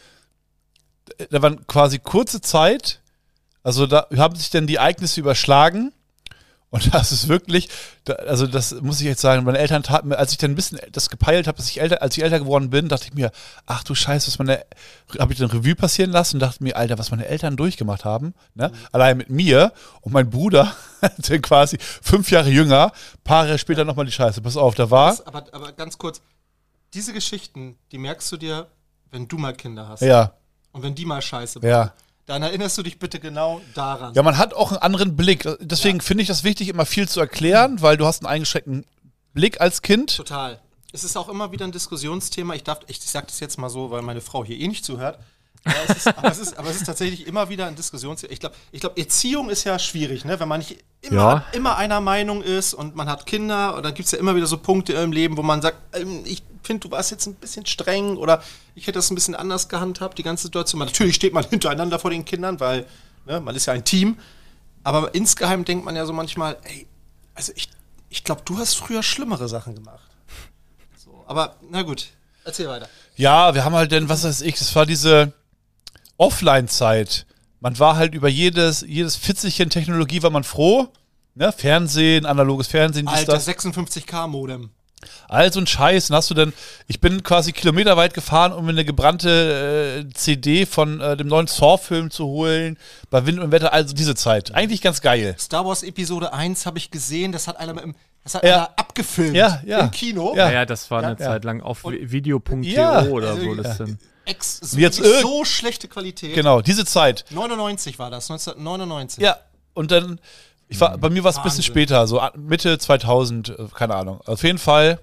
Da waren quasi kurze Zeit, also da haben sich dann die Ereignisse überschlagen. Und das ist wirklich, also das muss ich jetzt sagen, meine Eltern taten mir, als ich dann ein bisschen das gepeilt habe, als ich älter geworden bin, dachte ich mir, ach du Scheiße, habe ich den Revue passieren lassen und dachte mir, Alter, was meine Eltern durchgemacht haben, ne? Allein mit mir und mein Bruder, der quasi 5 Jahre jünger, paar Jahre später nochmal die Scheiße. Pass auf, da war, Aber ganz kurz, diese Geschichten, die merkst du dir, wenn du mal Kinder hast. ja, Und wenn die mal Scheiße bauen. ja. Dann erinnerst du dich bitte genau daran. Ja, man hat auch einen anderen Blick. Deswegen finde ich das wichtig, immer viel zu erklären, weil du hast einen eingeschränkten Blick als Kind. Total. Es ist auch immer wieder ein Diskussionsthema. Ich sage das jetzt mal so, weil meine Frau hier eh nicht zuhört. Aber es ist tatsächlich immer wieder ein Diskussionsthema. Ich glaube, Erziehung ist ja schwierig, ne? Wenn man nicht immer einer Meinung ist und man hat Kinder, und dann gibt es ja immer wieder so Punkte im Leben, wo man sagt, ich finde, du warst jetzt ein bisschen streng oder ich hätte das ein bisschen anders gehandhabt, die ganze Situation. Natürlich steht man hintereinander vor den Kindern, weil man ist ja ein Team. Aber insgeheim denkt man ja so manchmal, ey, also ich glaube, du hast früher schlimmere Sachen gemacht. So, aber na gut, erzähl weiter. Ja, wir haben halt dann, was weiß ich, das war diese Offline-Zeit. Man war halt über jedes Fitzelchen Technologie war man froh. Ne? Fernsehen, analoges Fernsehen, dies, Alter, das. 56K-Modem. All so ein Scheiß. Dann hast du dann, ich bin quasi kilometerweit gefahren, um mir eine gebrannte CD von dem neuen Saw-Film zu holen, bei Wind und Wetter, also diese Zeit. Eigentlich ganz geil. Star Wars Episode 1 habe ich gesehen, das hat einer Ja. einer abgefilmt Ja. im Kino. Ja. Ja, das war eine Zeit lang auf video.to Ja. oder so. Das sind. Jetzt So schlechte Qualität. Genau, diese Zeit. 99 war das, 1999. Ja, und dann, bei mir war es ein bisschen Wahnsinn. später, so Mitte 2000, keine Ahnung. Auf jeden Fall,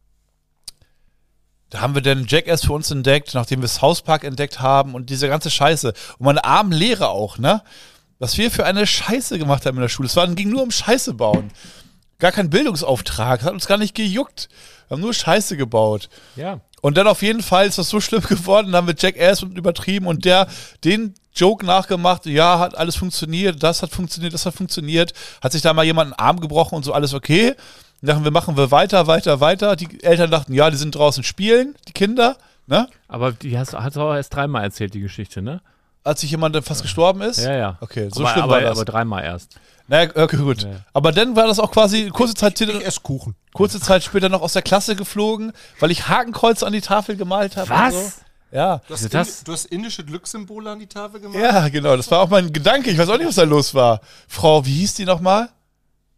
da haben wir dann Jackass für uns entdeckt, nachdem wir South Park entdeckt haben und diese ganze Scheiße. Und meine armen Lehrer auch, ne? Was wir für eine Scheiße gemacht haben in der Schule. Ging nur um Scheiße bauen. Gar kein Bildungsauftrag, hat uns gar nicht gejuckt. Wir haben nur Scheiße gebaut. Ja. Und dann auf jeden Fall ist das so schlimm geworden, dann haben wir Jackass übertrieben und den Joke nachgemacht, ja, hat alles funktioniert, das hat funktioniert, hat sich da mal jemand einen Arm gebrochen und so, alles okay. Dann machen wir weiter. Die Eltern dachten, ja, die sind draußen spielen, die Kinder, ne? Aber die hast du auch erst 3-mal erzählt, die Geschichte, ne? Als sich jemand dann fast gestorben ist. Ja. Okay, so aber, schlimm war das. Aber 3-mal erst. Naja, okay, gut. Ja. Aber dann war das auch quasi kurze Zeit esse Kuchen. später noch aus der Klasse geflogen, weil ich Hakenkreuze an die Tafel gemalt habe. Was? Und so. Ja. Du hast indische Glückssymbole an die Tafel gemacht? Ja, genau, das war auch mein Gedanke. Ich weiß auch nicht, was da los war. Frau, wie hieß die nochmal?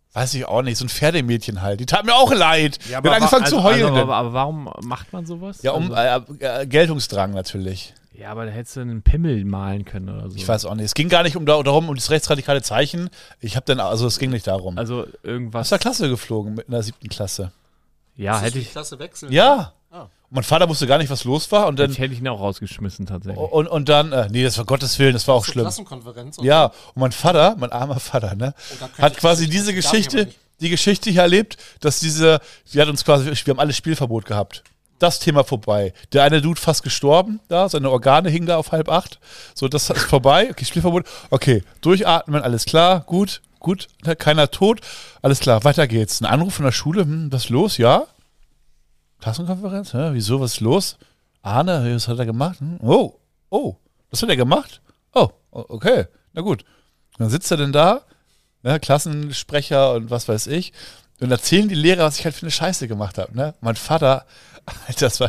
Weiß ich auch nicht, so ein Pferdemädchen halt. Die tat mir auch leid. Ja, Die hat angefangen zu heulen. Aber warum macht man sowas? Ja, Geltungsdrang natürlich. Ja, aber da hättest du einen Pimmel malen können oder so. Ich weiß auch nicht. Es ging gar nicht darum, um das rechtsradikale Zeichen. Es ging nicht darum. Also irgendwas. Aus der Klasse geflogen, in der 7. Klasse. Ja, Musstest hätte du die ich. Klasse wechseln? Ja. Ah. Und mein Vater wusste gar nicht, was los war. Und dann, Hätte ich ihn auch rausgeschmissen, tatsächlich. und dann, nee, das war Gottes Willen, das war auch Zur schlimm. Klassenkonferenz. Und Ja, und mein Vater, mein armer Vater, ne, da könnte hat ich quasi das diese nicht- darf ich aber Geschichte, nicht. die Geschichte hier erlebt, dass wir haben alle Spielverbot gehabt. Das Thema vorbei. Der eine Dude fast gestorben, da, seine Organe hingen da auf 7:30. So, das ist vorbei. Okay, Spielverbot. Okay, durchatmen, alles klar, gut, keiner tot. Alles klar, weiter geht's. Ein Anruf von der Schule, was ist los? Ja? Klassenkonferenz? Wieso, was ist los? Arne, was hat er gemacht? Oh, das hat er gemacht? Oh, okay, na gut. Dann sitzt er denn da, ne, Klassensprecher und was weiß ich, und erzählen die Lehrer, was ich halt für eine Scheiße gemacht habe. Ne? Mein Vater, das war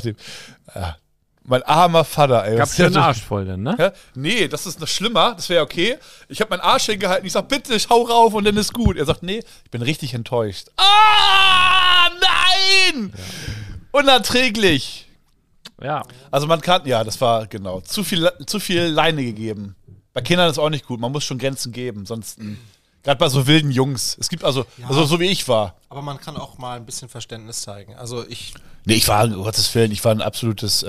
mein armer Vater, ey. Gab's ja einen Arsch voll dann, ne? Ja? Nee, das ist noch schlimmer, das wäre okay. Ich habe meinen Arsch hingehalten, ich sag, bitte, schau rauf und dann ist gut. Er sagt, nee, ich bin richtig enttäuscht. Ah, nein! Ja. Unerträglich. Ja. Also man kann, ja, das war genau, zu viel Leine gegeben. Bei Kindern ist auch nicht gut, man muss schon Grenzen geben, sonst, gerade bei so wilden Jungs, es gibt also so wie ich war. Aber man kann auch mal ein bisschen Verständnis zeigen. Also Nee, ich war, um Gottes Willen, ich war ein absolutes,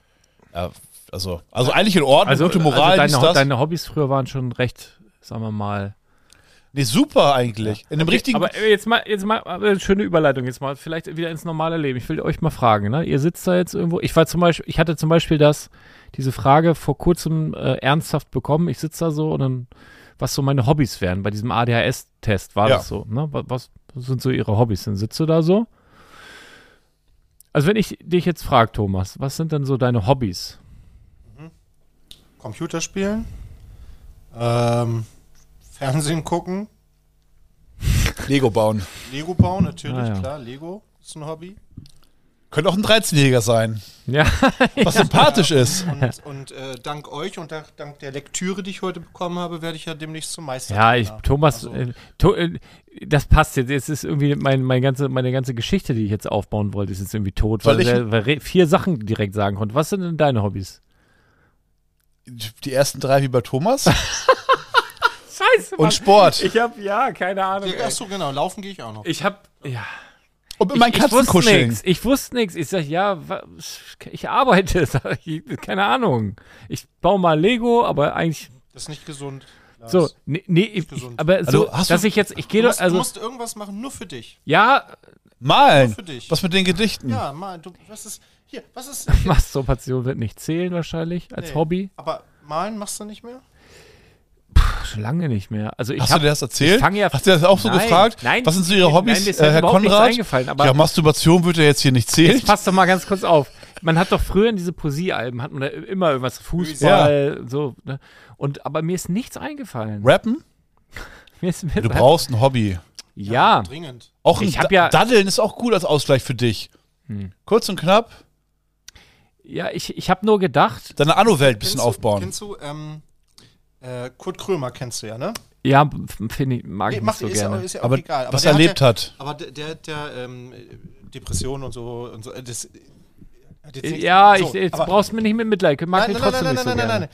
also eigentlich in Ordnung, gute Moral. Deine Hobbys früher waren schon recht, sagen wir mal. Nee, super eigentlich. In einem richtigen. Aber jetzt mal eine schöne Überleitung, jetzt mal vielleicht wieder ins normale Leben. Ich will euch mal fragen, ne? Ihr sitzt da jetzt irgendwo. Ich hatte zum Beispiel diese Frage vor kurzem ernsthaft bekommen. Ich sitze da so und dann, was so meine Hobbys wären. Bei diesem ADHS-Test war das so, ne? Was sind so ihre Hobbys? Dann sitzt du da so. Also wenn ich dich jetzt frage, Thomas, was sind denn so deine Hobbys? Computerspielen, Fernsehen gucken, Lego bauen. Lego bauen, natürlich, ja. klar, Lego ist ein Hobby. Könnte auch ein 13-Jähriger sein. Ja. Was sympathisch ist. Und dank euch und dank der Lektüre, die ich heute bekommen habe, werde ich ja demnächst zum Meister. Ja, Thomas, das passt jetzt. Jetzt ist irgendwie meine ganze Geschichte, die ich jetzt aufbauen wollte, ist jetzt irgendwie tot, weil er 4 Sachen direkt sagen konnte. Was sind denn deine Hobbys? Die ersten 3 wie bei Thomas. Scheiße, Mann. Und Sport. Ich habe, keine Ahnung. Achso, genau, laufen gehe ich auch noch. Und mit meinen Katzen kuscheln. Ich wusste nichts. Ich sag, ich arbeite. Keine Ahnung. Ich baue mal Lego, aber eigentlich. Das ist nicht gesund. Lars. So, aber so, also, dass ich jetzt, du musst irgendwas machen, nur für dich. Ja. Malen. Nur für dich. Was mit den Gedichten? Ja, malen. Was ist. Masturbation wird nicht zählen wahrscheinlich als Hobby. Aber malen machst du nicht mehr? Schon lange nicht mehr. Also Hast du dir das erzählt? Ja, hast du das auch so gefragt? Nein. Was sind so Ihre Hobbys, nein, mir ist halt Herr überhaupt nichts Konrad? eingefallen, aber ja, Masturbation wird ja jetzt hier nicht zählen. Jetzt passt doch mal ganz kurz auf. Man hat doch früher in diese Poesiealben, hat man da immer irgendwas, Fußball, so. Ne? Aber mir ist nichts eingefallen. Rappen? Du brauchst ein Hobby. Ja. Dringend. Auch Daddeln ist auch gut als Ausgleich für dich. Kurz und knapp. Ja, ich habe nur gedacht. Deine Anno-Welt ein bisschen aufbauen. Kennst du, Kurt Krömer kennst du ja, ne? Ja, mag ich nicht so gerne. Ist ja auch aber egal. Aber was er erlebt hat. Aber der hat Depressionen und so. Jetzt brauchst du mir nicht mit Mitleid. Mag ich trotzdem nicht so gerne.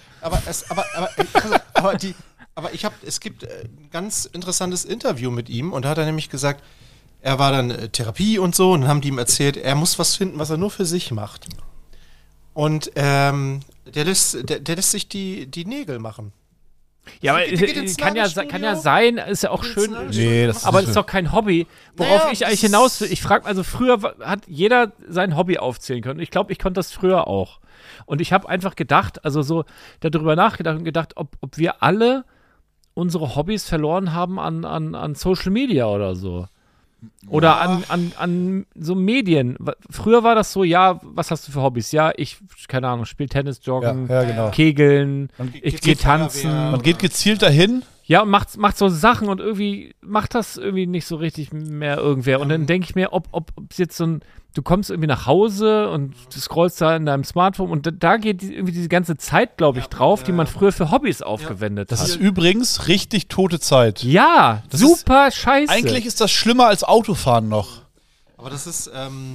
Aber es gibt ein ganz interessantes Interview mit ihm und da hat er nämlich gesagt, er war dann Therapie und so und dann haben die ihm erzählt, er muss was finden, was er nur für sich macht. Und der lässt sich die Nägel machen. Ja, aber kann ja sein, ist ja auch schön. Nee, aber das ist doch kein Hobby. Worauf ich eigentlich hinaus will, ich frage, also früher hat jeder sein Hobby aufzählen können. Ich glaube, ich konnte das früher auch. Und ich habe einfach gedacht, also so darüber nachgedacht und gedacht, ob wir alle unsere Hobbys verloren haben an Social Media oder so. Oder an so Medien. Früher war das so, ja, was hast du für Hobbys? Ja, spiele Tennis, Joggen, genau. Kegeln, ich gehe tanzen. Man geht gezielt dahin, Ja, und macht so Sachen und irgendwie macht das irgendwie nicht so richtig mehr irgendwer. Und dann denke ich mir, ob es jetzt du kommst irgendwie nach Hause und du scrollst da in deinem Smartphone und da geht irgendwie diese ganze Zeit, glaube ich, drauf, die man früher für Hobbys aufgewendet hat. Das ist übrigens richtig tote Zeit. Ja, Das super scheiße. Eigentlich ist das schlimmer als Autofahren noch. Aber das ist,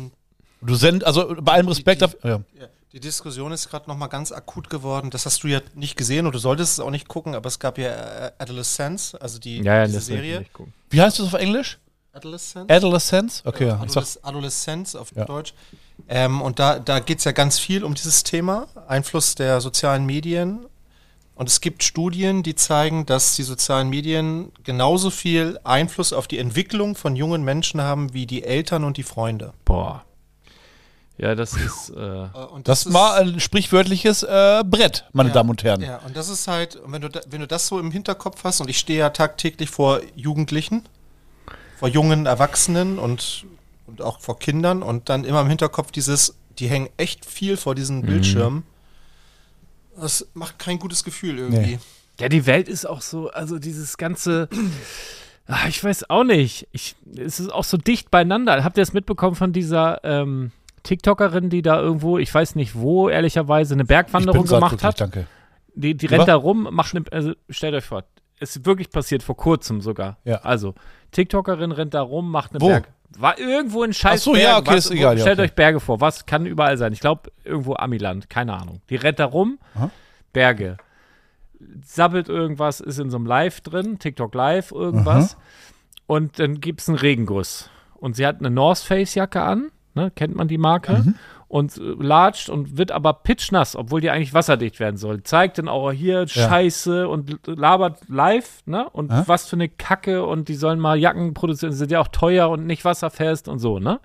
Also bei allem Respekt dafür. Ja. die Diskussion ist gerade nochmal ganz akut geworden. Das hast du ja nicht gesehen und du solltest es auch nicht gucken, aber es gab ja Adolescence, also diese das Serie. nicht gucken. Wie heißt das auf Englisch? Adolescence? Okay, ja. Adoleszenz auf Deutsch. Und da geht es ja ganz viel um dieses Thema, Einfluss der sozialen Medien. Und es gibt Studien, die zeigen, dass die sozialen Medien genauso viel Einfluss auf die Entwicklung von jungen Menschen haben wie die Eltern und die Freunde. Boah. Ja, das ist. Und Das war ein sprichwörtliches Brett, meine Damen und Herren. Ja, und das ist halt, wenn du das so im Hinterkopf hast, und ich stehe ja tagtäglich vor Jugendlichen, vor jungen Erwachsenen und auch vor Kindern und dann immer im Hinterkopf die hängen echt viel vor diesen Bildschirmen. Das macht kein gutes Gefühl irgendwie. Nee. Ja, die Welt ist auch so, also dieses ganze. Ich weiß auch nicht. Es ist auch so dicht beieinander. Habt ihr das mitbekommen von dieser TikTokerin, die da irgendwo, ich weiß nicht wo, ehrlicherweise, eine Bergwanderung gemacht hat? Danke. Die rennt da rum, also stellt euch vor, es ist wirklich passiert, vor kurzem sogar. Ja. Also, TikTokerin rennt da rum, macht eine Wo? Berg. War irgendwo in Scheiß. Ach so, ja, okay, ist egal. Stellt ja, euch Berge vor, was kann überall sein. Ich glaube, irgendwo Amiland, keine Ahnung. Die rennt da rum, Aha. Berge. Sabbelt irgendwas, ist in so einem Live drin, TikTok Live, irgendwas. Und dann gibt es einen Regenguss. Und sie hat eine North Face Jacke an, ne, kennt man die Marke, und latscht und wird aber pitschnass, obwohl die eigentlich wasserdicht werden soll. Zeigt dann auch hier Scheiße und labert live, ne, und was für eine Kacke und die sollen mal Jacken produzieren, sind ja auch teuer und nicht wasserfest und so, ne.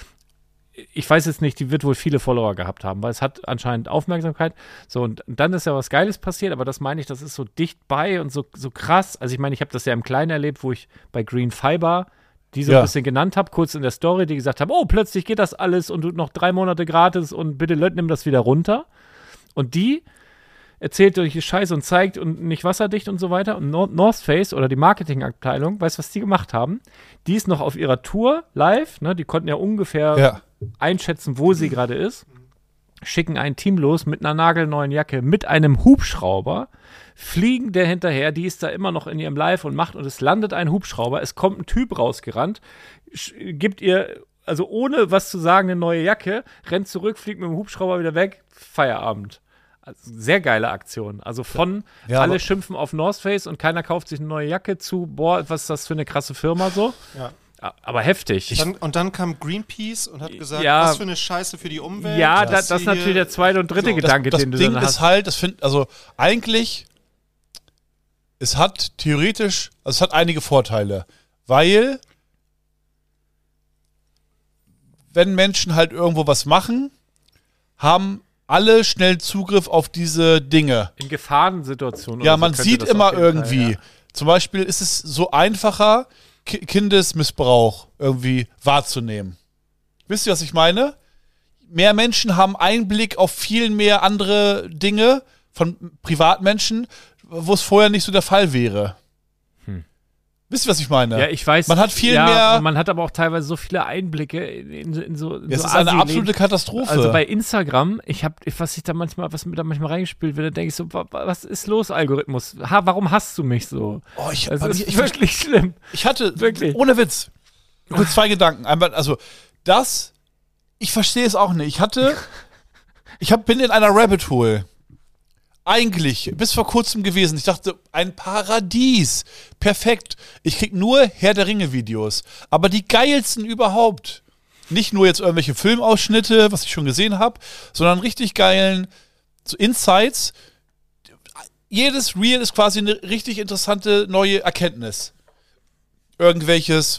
Ich weiß jetzt nicht, die wird wohl viele Follower gehabt haben, weil es hat anscheinend Aufmerksamkeit. So, und dann ist ja was Geiles passiert, aber das meine ich, das ist so dicht bei und so krass. Also ich meine, ich habe das ja im Kleinen erlebt, wo ich bei Green Fiber die so ein bisschen genannt habe, kurz in der Story, die gesagt haben, oh, plötzlich geht das alles und du noch 3 Monate gratis und bitte nimm das wieder runter. Und die erzählt solche Scheiße und zeigt und nicht wasserdicht und so weiter. Und North Face oder die Marketingabteilung, weißt du, was die gemacht haben? Die ist noch auf ihrer Tour live, ne? Die konnten ja ungefähr einschätzen, wo sie gerade ist. Schicken ein Team los mit einer nagelneuen Jacke, mit einem Hubschrauber, fliegen der hinterher, die ist da immer noch in ihrem Live und macht, und es landet ein Hubschrauber, es kommt ein Typ rausgerannt, gibt ihr, also ohne was zu sagen, eine neue Jacke, rennt zurück, fliegt mit dem Hubschrauber wieder weg, Feierabend. Also sehr geile Aktion. Also von alle schimpfen auf North Face und keiner kauft sich eine neue Jacke zu, boah, was ist das für eine krasse Firma so. Ja. Aber heftig. Und dann kam Greenpeace und hat gesagt, was für eine Scheiße für die Umwelt. Ja, das ist natürlich der zweite und dritte Gedanke, den du dann hast. Das Ding ist halt, also eigentlich, es hat einige Vorteile, weil wenn Menschen halt irgendwo was machen, haben alle schnell Zugriff auf diese Dinge. In Gefahrensituationen. Ja, man sieht immer irgendwie. Zum Beispiel ist es so einfacher, Kindesmissbrauch irgendwie wahrzunehmen. Wisst ihr, was ich meine? Mehr Menschen haben Einblick auf viel mehr andere Dinge von Privatmenschen, wo es vorher nicht so der Fall wäre. Wisst ihr, was ich meine? Ja, ich weiß. Man hat viel mehr. Man hat aber auch teilweise so viele Einblicke in so. Es ist eine absolute Katastrophe. Also bei Instagram, was mir da manchmal reingespielt wird, da denke ich so, was ist los, Algorithmus? Warum hasst du mich so? Oh, das ist wirklich schlimm. Ich hatte, wirklich, ohne Witz, kurz 2 Gedanken. Einmal, also, ich verstehe es auch nicht. Bin in einer Rabbit Hole. Eigentlich, bis vor kurzem gewesen. Ich dachte, ein Paradies. Perfekt. Ich krieg nur Herr der Ringe-Videos. Aber die geilsten überhaupt. Nicht nur jetzt irgendwelche Filmausschnitte, was ich schon gesehen habe, sondern richtig geilen so Insights. Jedes Reel ist quasi eine richtig interessante neue Erkenntnis. Irgendwelches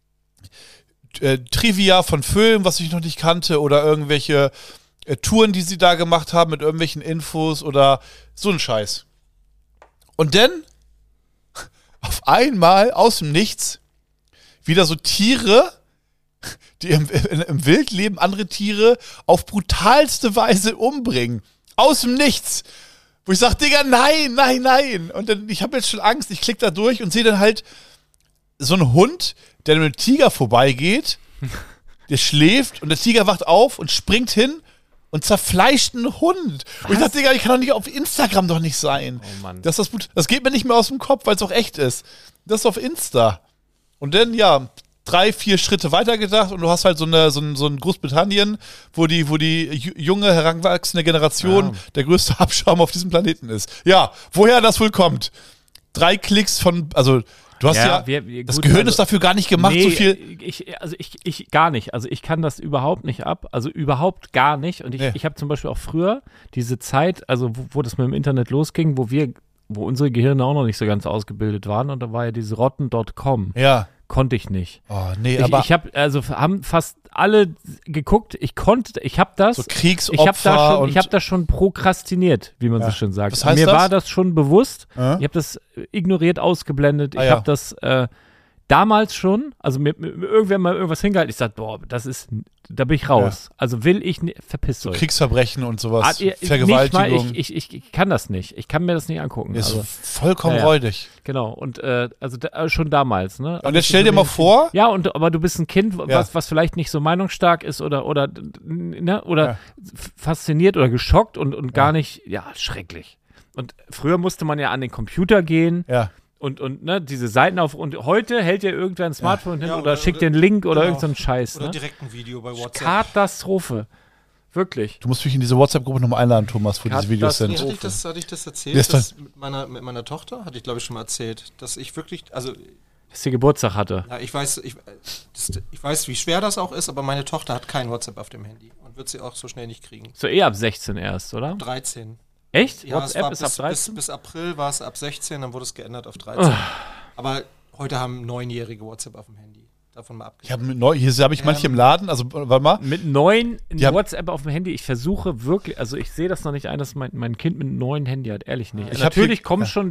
Trivia von Filmen, was ich noch nicht kannte, oder irgendwelche Touren, die sie da gemacht haben mit irgendwelchen Infos oder so ein Scheiß. Und dann auf einmal aus dem Nichts wieder so Tiere, die im Wildleben andere Tiere auf brutalste Weise umbringen. Aus dem Nichts. Wo ich sage, Digga, nein, nein, nein. Und dann, ich habe jetzt schon Angst, ich klicke da durch und sehe dann halt so einen Hund, der mit einem Tiger vorbeigeht, der schläft und der Tiger wacht auf und springt hin und zerfleischt einen Hund. Was? Und ich dachte, Digga, ich kann doch nicht auf Instagram doch nicht sein. Oh Mann. Das geht mir nicht mehr aus dem Kopf, weil es auch echt ist. Das ist auf Insta. Und dann, 3-4 Schritte weitergedacht und du hast halt so ein Großbritannien, wo die junge, heranwachsende Generation der größte Abschaum auf diesem Planeten ist. Ja, woher das wohl kommt? 3 Klicks du hast das Gehirn ist dafür gar nicht gemacht, so viel. Ich gar nicht. Also ich kann das überhaupt nicht ab. Also überhaupt gar nicht. Und ich habe zum Beispiel auch früher diese Zeit, also wo das mit dem Internet losging, wo unsere Gehirne auch noch nicht so ganz ausgebildet waren. Und da war ja diese Rotten.com. Ja. Konnte ich nicht. Oh, nee, aber haben fast alle geguckt. Ich habe das. So Kriegsopfer. Ich habe das schon prokrastiniert, wie man so schön sagt. Was heißt Mir das? war das schon bewusst. Ich habe das ignoriert, ausgeblendet. Ich habe das damals schon, also mir irgendwer mal irgendwas hingehalten. Ich sage, boah, da bin ich raus. Ja. Also will ich nicht, verpisst euch. Kriegsverbrechen und sowas, Vergewaltigung. Ich kann das nicht. Ich kann mir das nicht angucken. Ist vollkommen räudig. Genau, und schon damals. Ne? Und jetzt stell dir mal vor. Ja, aber du bist ein Kind, was vielleicht nicht so meinungsstark ist oder fasziniert oder geschockt und gar nicht, schrecklich. Und früher musste man ja an den Computer gehen. Ja. Und diese Seiten auf. Und heute hält dir irgendwer ein Smartphone hin oder schickt dir einen Link oder irgendeinen Scheiß. Oder direkt ein Video bei WhatsApp. Katastrophe. Wirklich. Du musst mich in diese WhatsApp-Gruppe nochmal einladen, Thomas, wo diese Videos sind. Hatte ich das erzählt? Mit meiner Tochter? Hatte ich, glaube ich, schon mal erzählt. Dass ich wirklich, dass sie Geburtstag hatte. Ja, ich weiß, wie schwer das auch ist, aber meine Tochter hat kein WhatsApp auf dem Handy. Und wird sie auch so schnell nicht kriegen. So ab 16 erst, oder? 13. Echt? Ja, WhatsApp ist ab 13? Bis April war es ab 16, dann wurde es geändert auf 13. Aber heute haben 9-Jährige WhatsApp auf dem Handy. Davon mal abgesehen. Hier habe ich manche im Laden, also warte mal. Mit 9 WhatsApp auf dem Handy, ich versuche wirklich, also ich sehe das noch nicht ein, dass mein Kind mit 9 Handy hat, ehrlich nicht. Natürlich kommen schon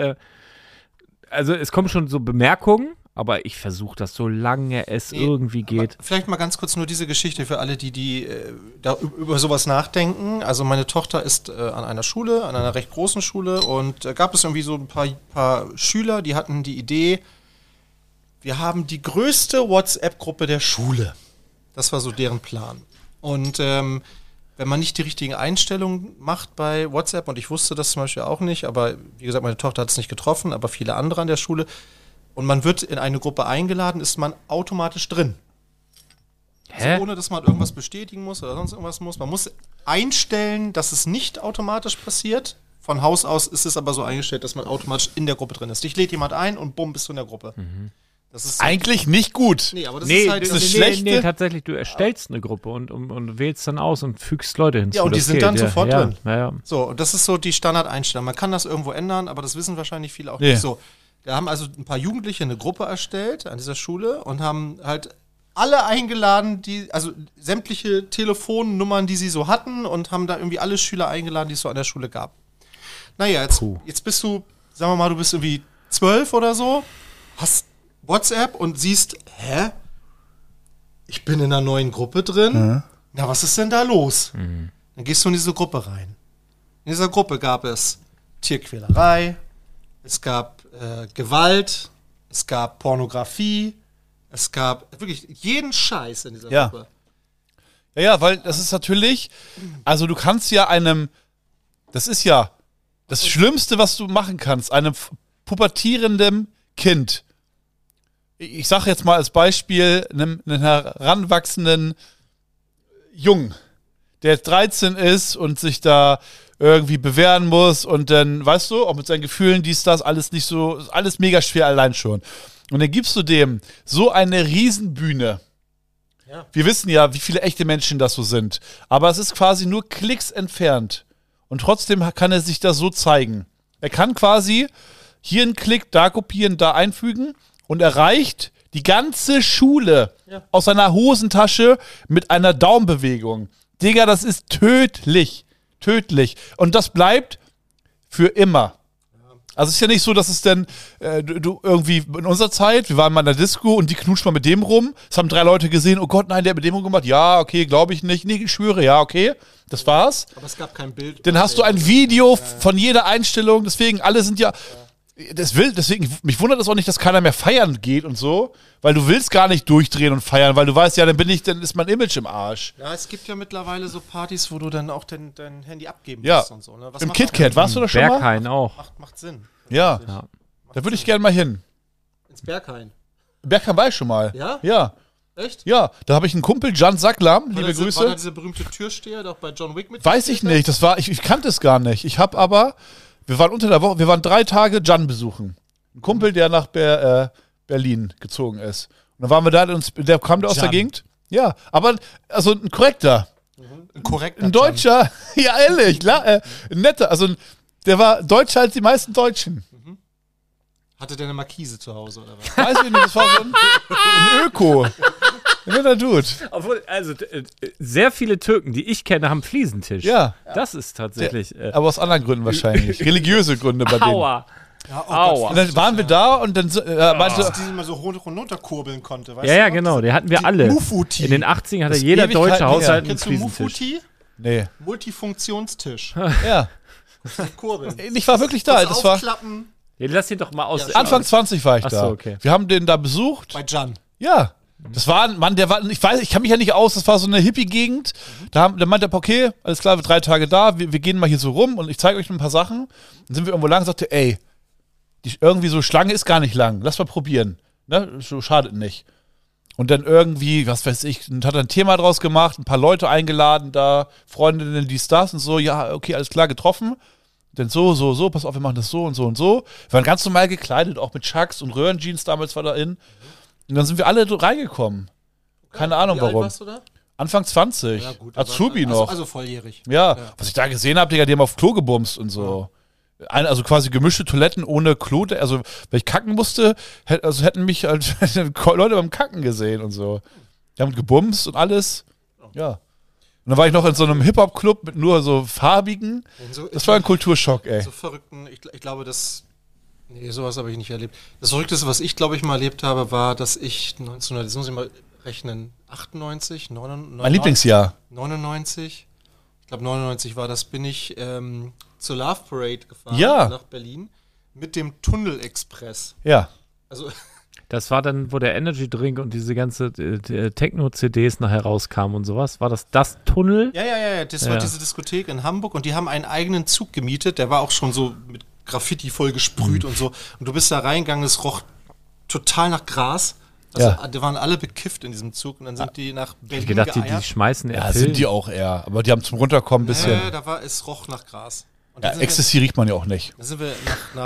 es kommen schon so Bemerkungen, aber ich versuche das, solange es irgendwie geht. Vielleicht mal ganz kurz nur diese Geschichte für alle, die da über sowas nachdenken. Also meine Tochter ist an einer Schule, an einer recht großen Schule und gab es irgendwie so ein paar Schüler, die hatten die Idee, wir haben die größte WhatsApp-Gruppe der Schule. Das war so deren Plan. Und wenn man nicht die richtigen Einstellungen macht bei WhatsApp, und ich wusste das zum Beispiel auch nicht, aber wie gesagt, meine Tochter hat es nicht getroffen, aber viele andere an der Schule, und man wird in eine Gruppe eingeladen, ist man automatisch drin. Also ohne, dass man irgendwas bestätigen muss oder sonst irgendwas muss. Man muss einstellen, dass es nicht automatisch passiert. Von Haus aus ist es aber so eingestellt, dass man automatisch in der Gruppe drin ist. Dich lädt jemand ein und bumm, bist du in der Gruppe. Das ist eigentlich nicht gut. Nee, aber das ist halt das Schlechte. Nee, tatsächlich, du erstellst eine Gruppe und wählst dann aus und fügst Leute hinzu. Ja, und die sind dann sofort drin. Ja. So, und das ist so die Standardeinstellung. Man kann das irgendwo ändern, aber das wissen wahrscheinlich viele auch nicht. So, da haben also ein paar Jugendliche eine Gruppe erstellt an dieser Schule und haben halt alle eingeladen, also sämtliche Telefonnummern, die sie so hatten, und haben da irgendwie alle Schüler eingeladen, die es so an der Schule gab. Naja, jetzt bist du, sagen wir mal, du bist irgendwie 12 oder so, hast WhatsApp und siehst, ich bin in einer neuen Gruppe drin. Na, was ist denn da los? Dann gehst du in diese Gruppe rein. In dieser Gruppe gab es Tierquälerei, es gab Gewalt, es gab Pornografie, es gab wirklich jeden Scheiß in dieser Gruppe. Ja, weil das ist natürlich, also du kannst ja das ist ja das Schlimmste, was du machen kannst, einem pubertierenden Kind. Ich sage jetzt mal als Beispiel einen heranwachsenden Jungen, der jetzt 13 ist und sich da irgendwie bewähren muss und dann, weißt du, auch mit seinen Gefühlen, das, alles nicht so, alles mega schwer allein schon. Und dann gibst du dem so eine Riesenbühne. Ja. Wir wissen ja, wie viele echte Menschen das so sind. Aber es ist quasi nur Klicks entfernt. Und trotzdem kann er sich das so zeigen. Er kann quasi hier einen Klick, da kopieren, da einfügen und erreicht die ganze Schule aus seiner Hosentasche mit einer Daumenbewegung. Digga, das ist tödlich. Tödlich. Und das bleibt für immer. Also es ist ja nicht so, dass es denn, du irgendwie in unserer Zeit, wir waren mal in der Disco und die knutscht mal mit dem rum. Es haben 3 Leute gesehen, oh Gott, nein, der hat mit dem rumgemacht. Ja, okay, glaube ich nicht. Nee, ich schwöre, ja, okay. Das war's. Aber es gab kein Bild. Dann hast du ein Video von jeder Einstellung. Deswegen, alle sind ja... Deswegen, mich wundert es auch nicht, dass keiner mehr feiern geht und so. Weil du willst gar nicht durchdrehen und feiern, weil du weißt, ja, dann ist mein Image im Arsch. Ja, es gibt ja mittlerweile so Partys, wo du dann auch dein Handy abgeben Ja. musst und so. Ne? Im KitKat, warst du da schon mal? Berghain auch. Macht Sinn. Ja. Ja. Da würde ich gerne mal hin. Ins Berghain. Berghain war ich schon mal. Ja? Ja. Echt? Ja, da habe ich einen Kumpel, Jan Sacklam, liebe War da Grüße. dieser berühmte Türsteher, der auch bei John Wick mit? Weiß ich nicht, ich kannte es gar nicht. Ich habe aber, wir waren unter der Woche, wir waren 3 Tage Jan besuchen. Ein Kumpel, der nach Berlin gezogen ist. Und dann waren wir da, der kam aus der Jan. Gegend. Ja, aber, also ein korrekter. Korrekt. Ein Deutscher, ja ehrlich, ein netter, also der war deutscher als die meisten Deutschen. Hatte der eine Markise zu Hause oder was? Weiß ich nicht, das war so ein Öko. Ein netter Dude. Obwohl, also sehr viele Türken, die ich kenne, haben Fliesentisch. Ja. Das ist tatsächlich. Aber aus anderen Gründen wahrscheinlich. Religiöse Gründe bei denen. Aua. Ja, oh Aua. Und dann waren wir da und dann meinte, Dass die mal so runterkurbeln konnte, weißt Ja, du ja, noch? genau, den hatten wir alle. Mufuti. In den 80ern hatte Das jeder Ewigkeiten deutsche her. Haushalt einen Kennst du Fliesentisch. Mufuti? nee, Multifunktionstisch. ja. Kurbeln. Ich war wirklich da. Das war Aufklappen Ja, lass ihn doch mal aus. Ja, Anfang 20 war ich Ach so, da. okay. Wir haben den da besucht. bei Jan. Ja. Das war ein Mann, der war, ich kann mich ja nicht aus, das war so eine Hippie-Gegend. Da meinte er, okay, alles klar, wir 3 Tage da, wir gehen mal hier so rum und ich zeige euch ein paar Sachen. Dann sind wir irgendwo lang und sagte, ey, irgendwie so Schlange ist gar nicht lang, lass mal probieren. Ne? So schadet nicht. Und dann irgendwie, was weiß ich, hat er ein Thema draus gemacht, ein paar Leute eingeladen da, Freundinnen, die Stars und so, ja, okay, alles klar, getroffen. Dann so, pass auf, wir machen das so und so und so. Wir waren ganz normal gekleidet, auch mit Chucks und Röhrenjeans damals war da in. Und dann sind wir alle reingekommen. Keine Ahnung Wie alt warum. warst du da? Anfang 20. Ja, gut. Azubi aber- noch. Also volljährig. Ja, was ich da gesehen habe, Digga, die haben auf Klo gebumst und so. Also quasi gemischte Toiletten ohne Klo. Also, wenn ich kacken musste, hätten mich halt Leute beim Kacken gesehen und so. Die haben gebumst und alles. Ja. Und dann war ich noch in so einem Hip-Hop-Club mit nur so farbigen. So, Das war ein Kulturschock, ey. so verrückten, ich glaube, nee, sowas habe ich nicht erlebt. Das Verrückteste, was ich, glaube ich, mal erlebt habe, war, dass ich jetzt muss ich mal rechnen, 98, 99, Mein Lieblingsjahr. 99, ich glaube 99 war das, bin ich zur Love Parade gefahren Ja. nach Berlin mit dem Tunnel Express. Ja. Also Das war dann, wo der Energy Drink und diese ganze Techno-CDs nachher rauskamen und sowas. War das Tunnel? ja, das war diese Diskothek in Hamburg und die haben einen eigenen Zug gemietet, der war auch schon so mit Graffiti voll gesprüht und so. Und du bist da reingegangen, es roch total nach Gras. Also, Ja. die waren alle bekifft in diesem Zug und dann sind die nach Ich Berlin hab gedacht, die geeiert. schmeißen Ja, sind die auch eher. Aber die haben zum Runterkommen ein bisschen. Es roch nach Gras. Und Ja, dann sind Ecstasy riecht man ja auch nicht. Dann sind wir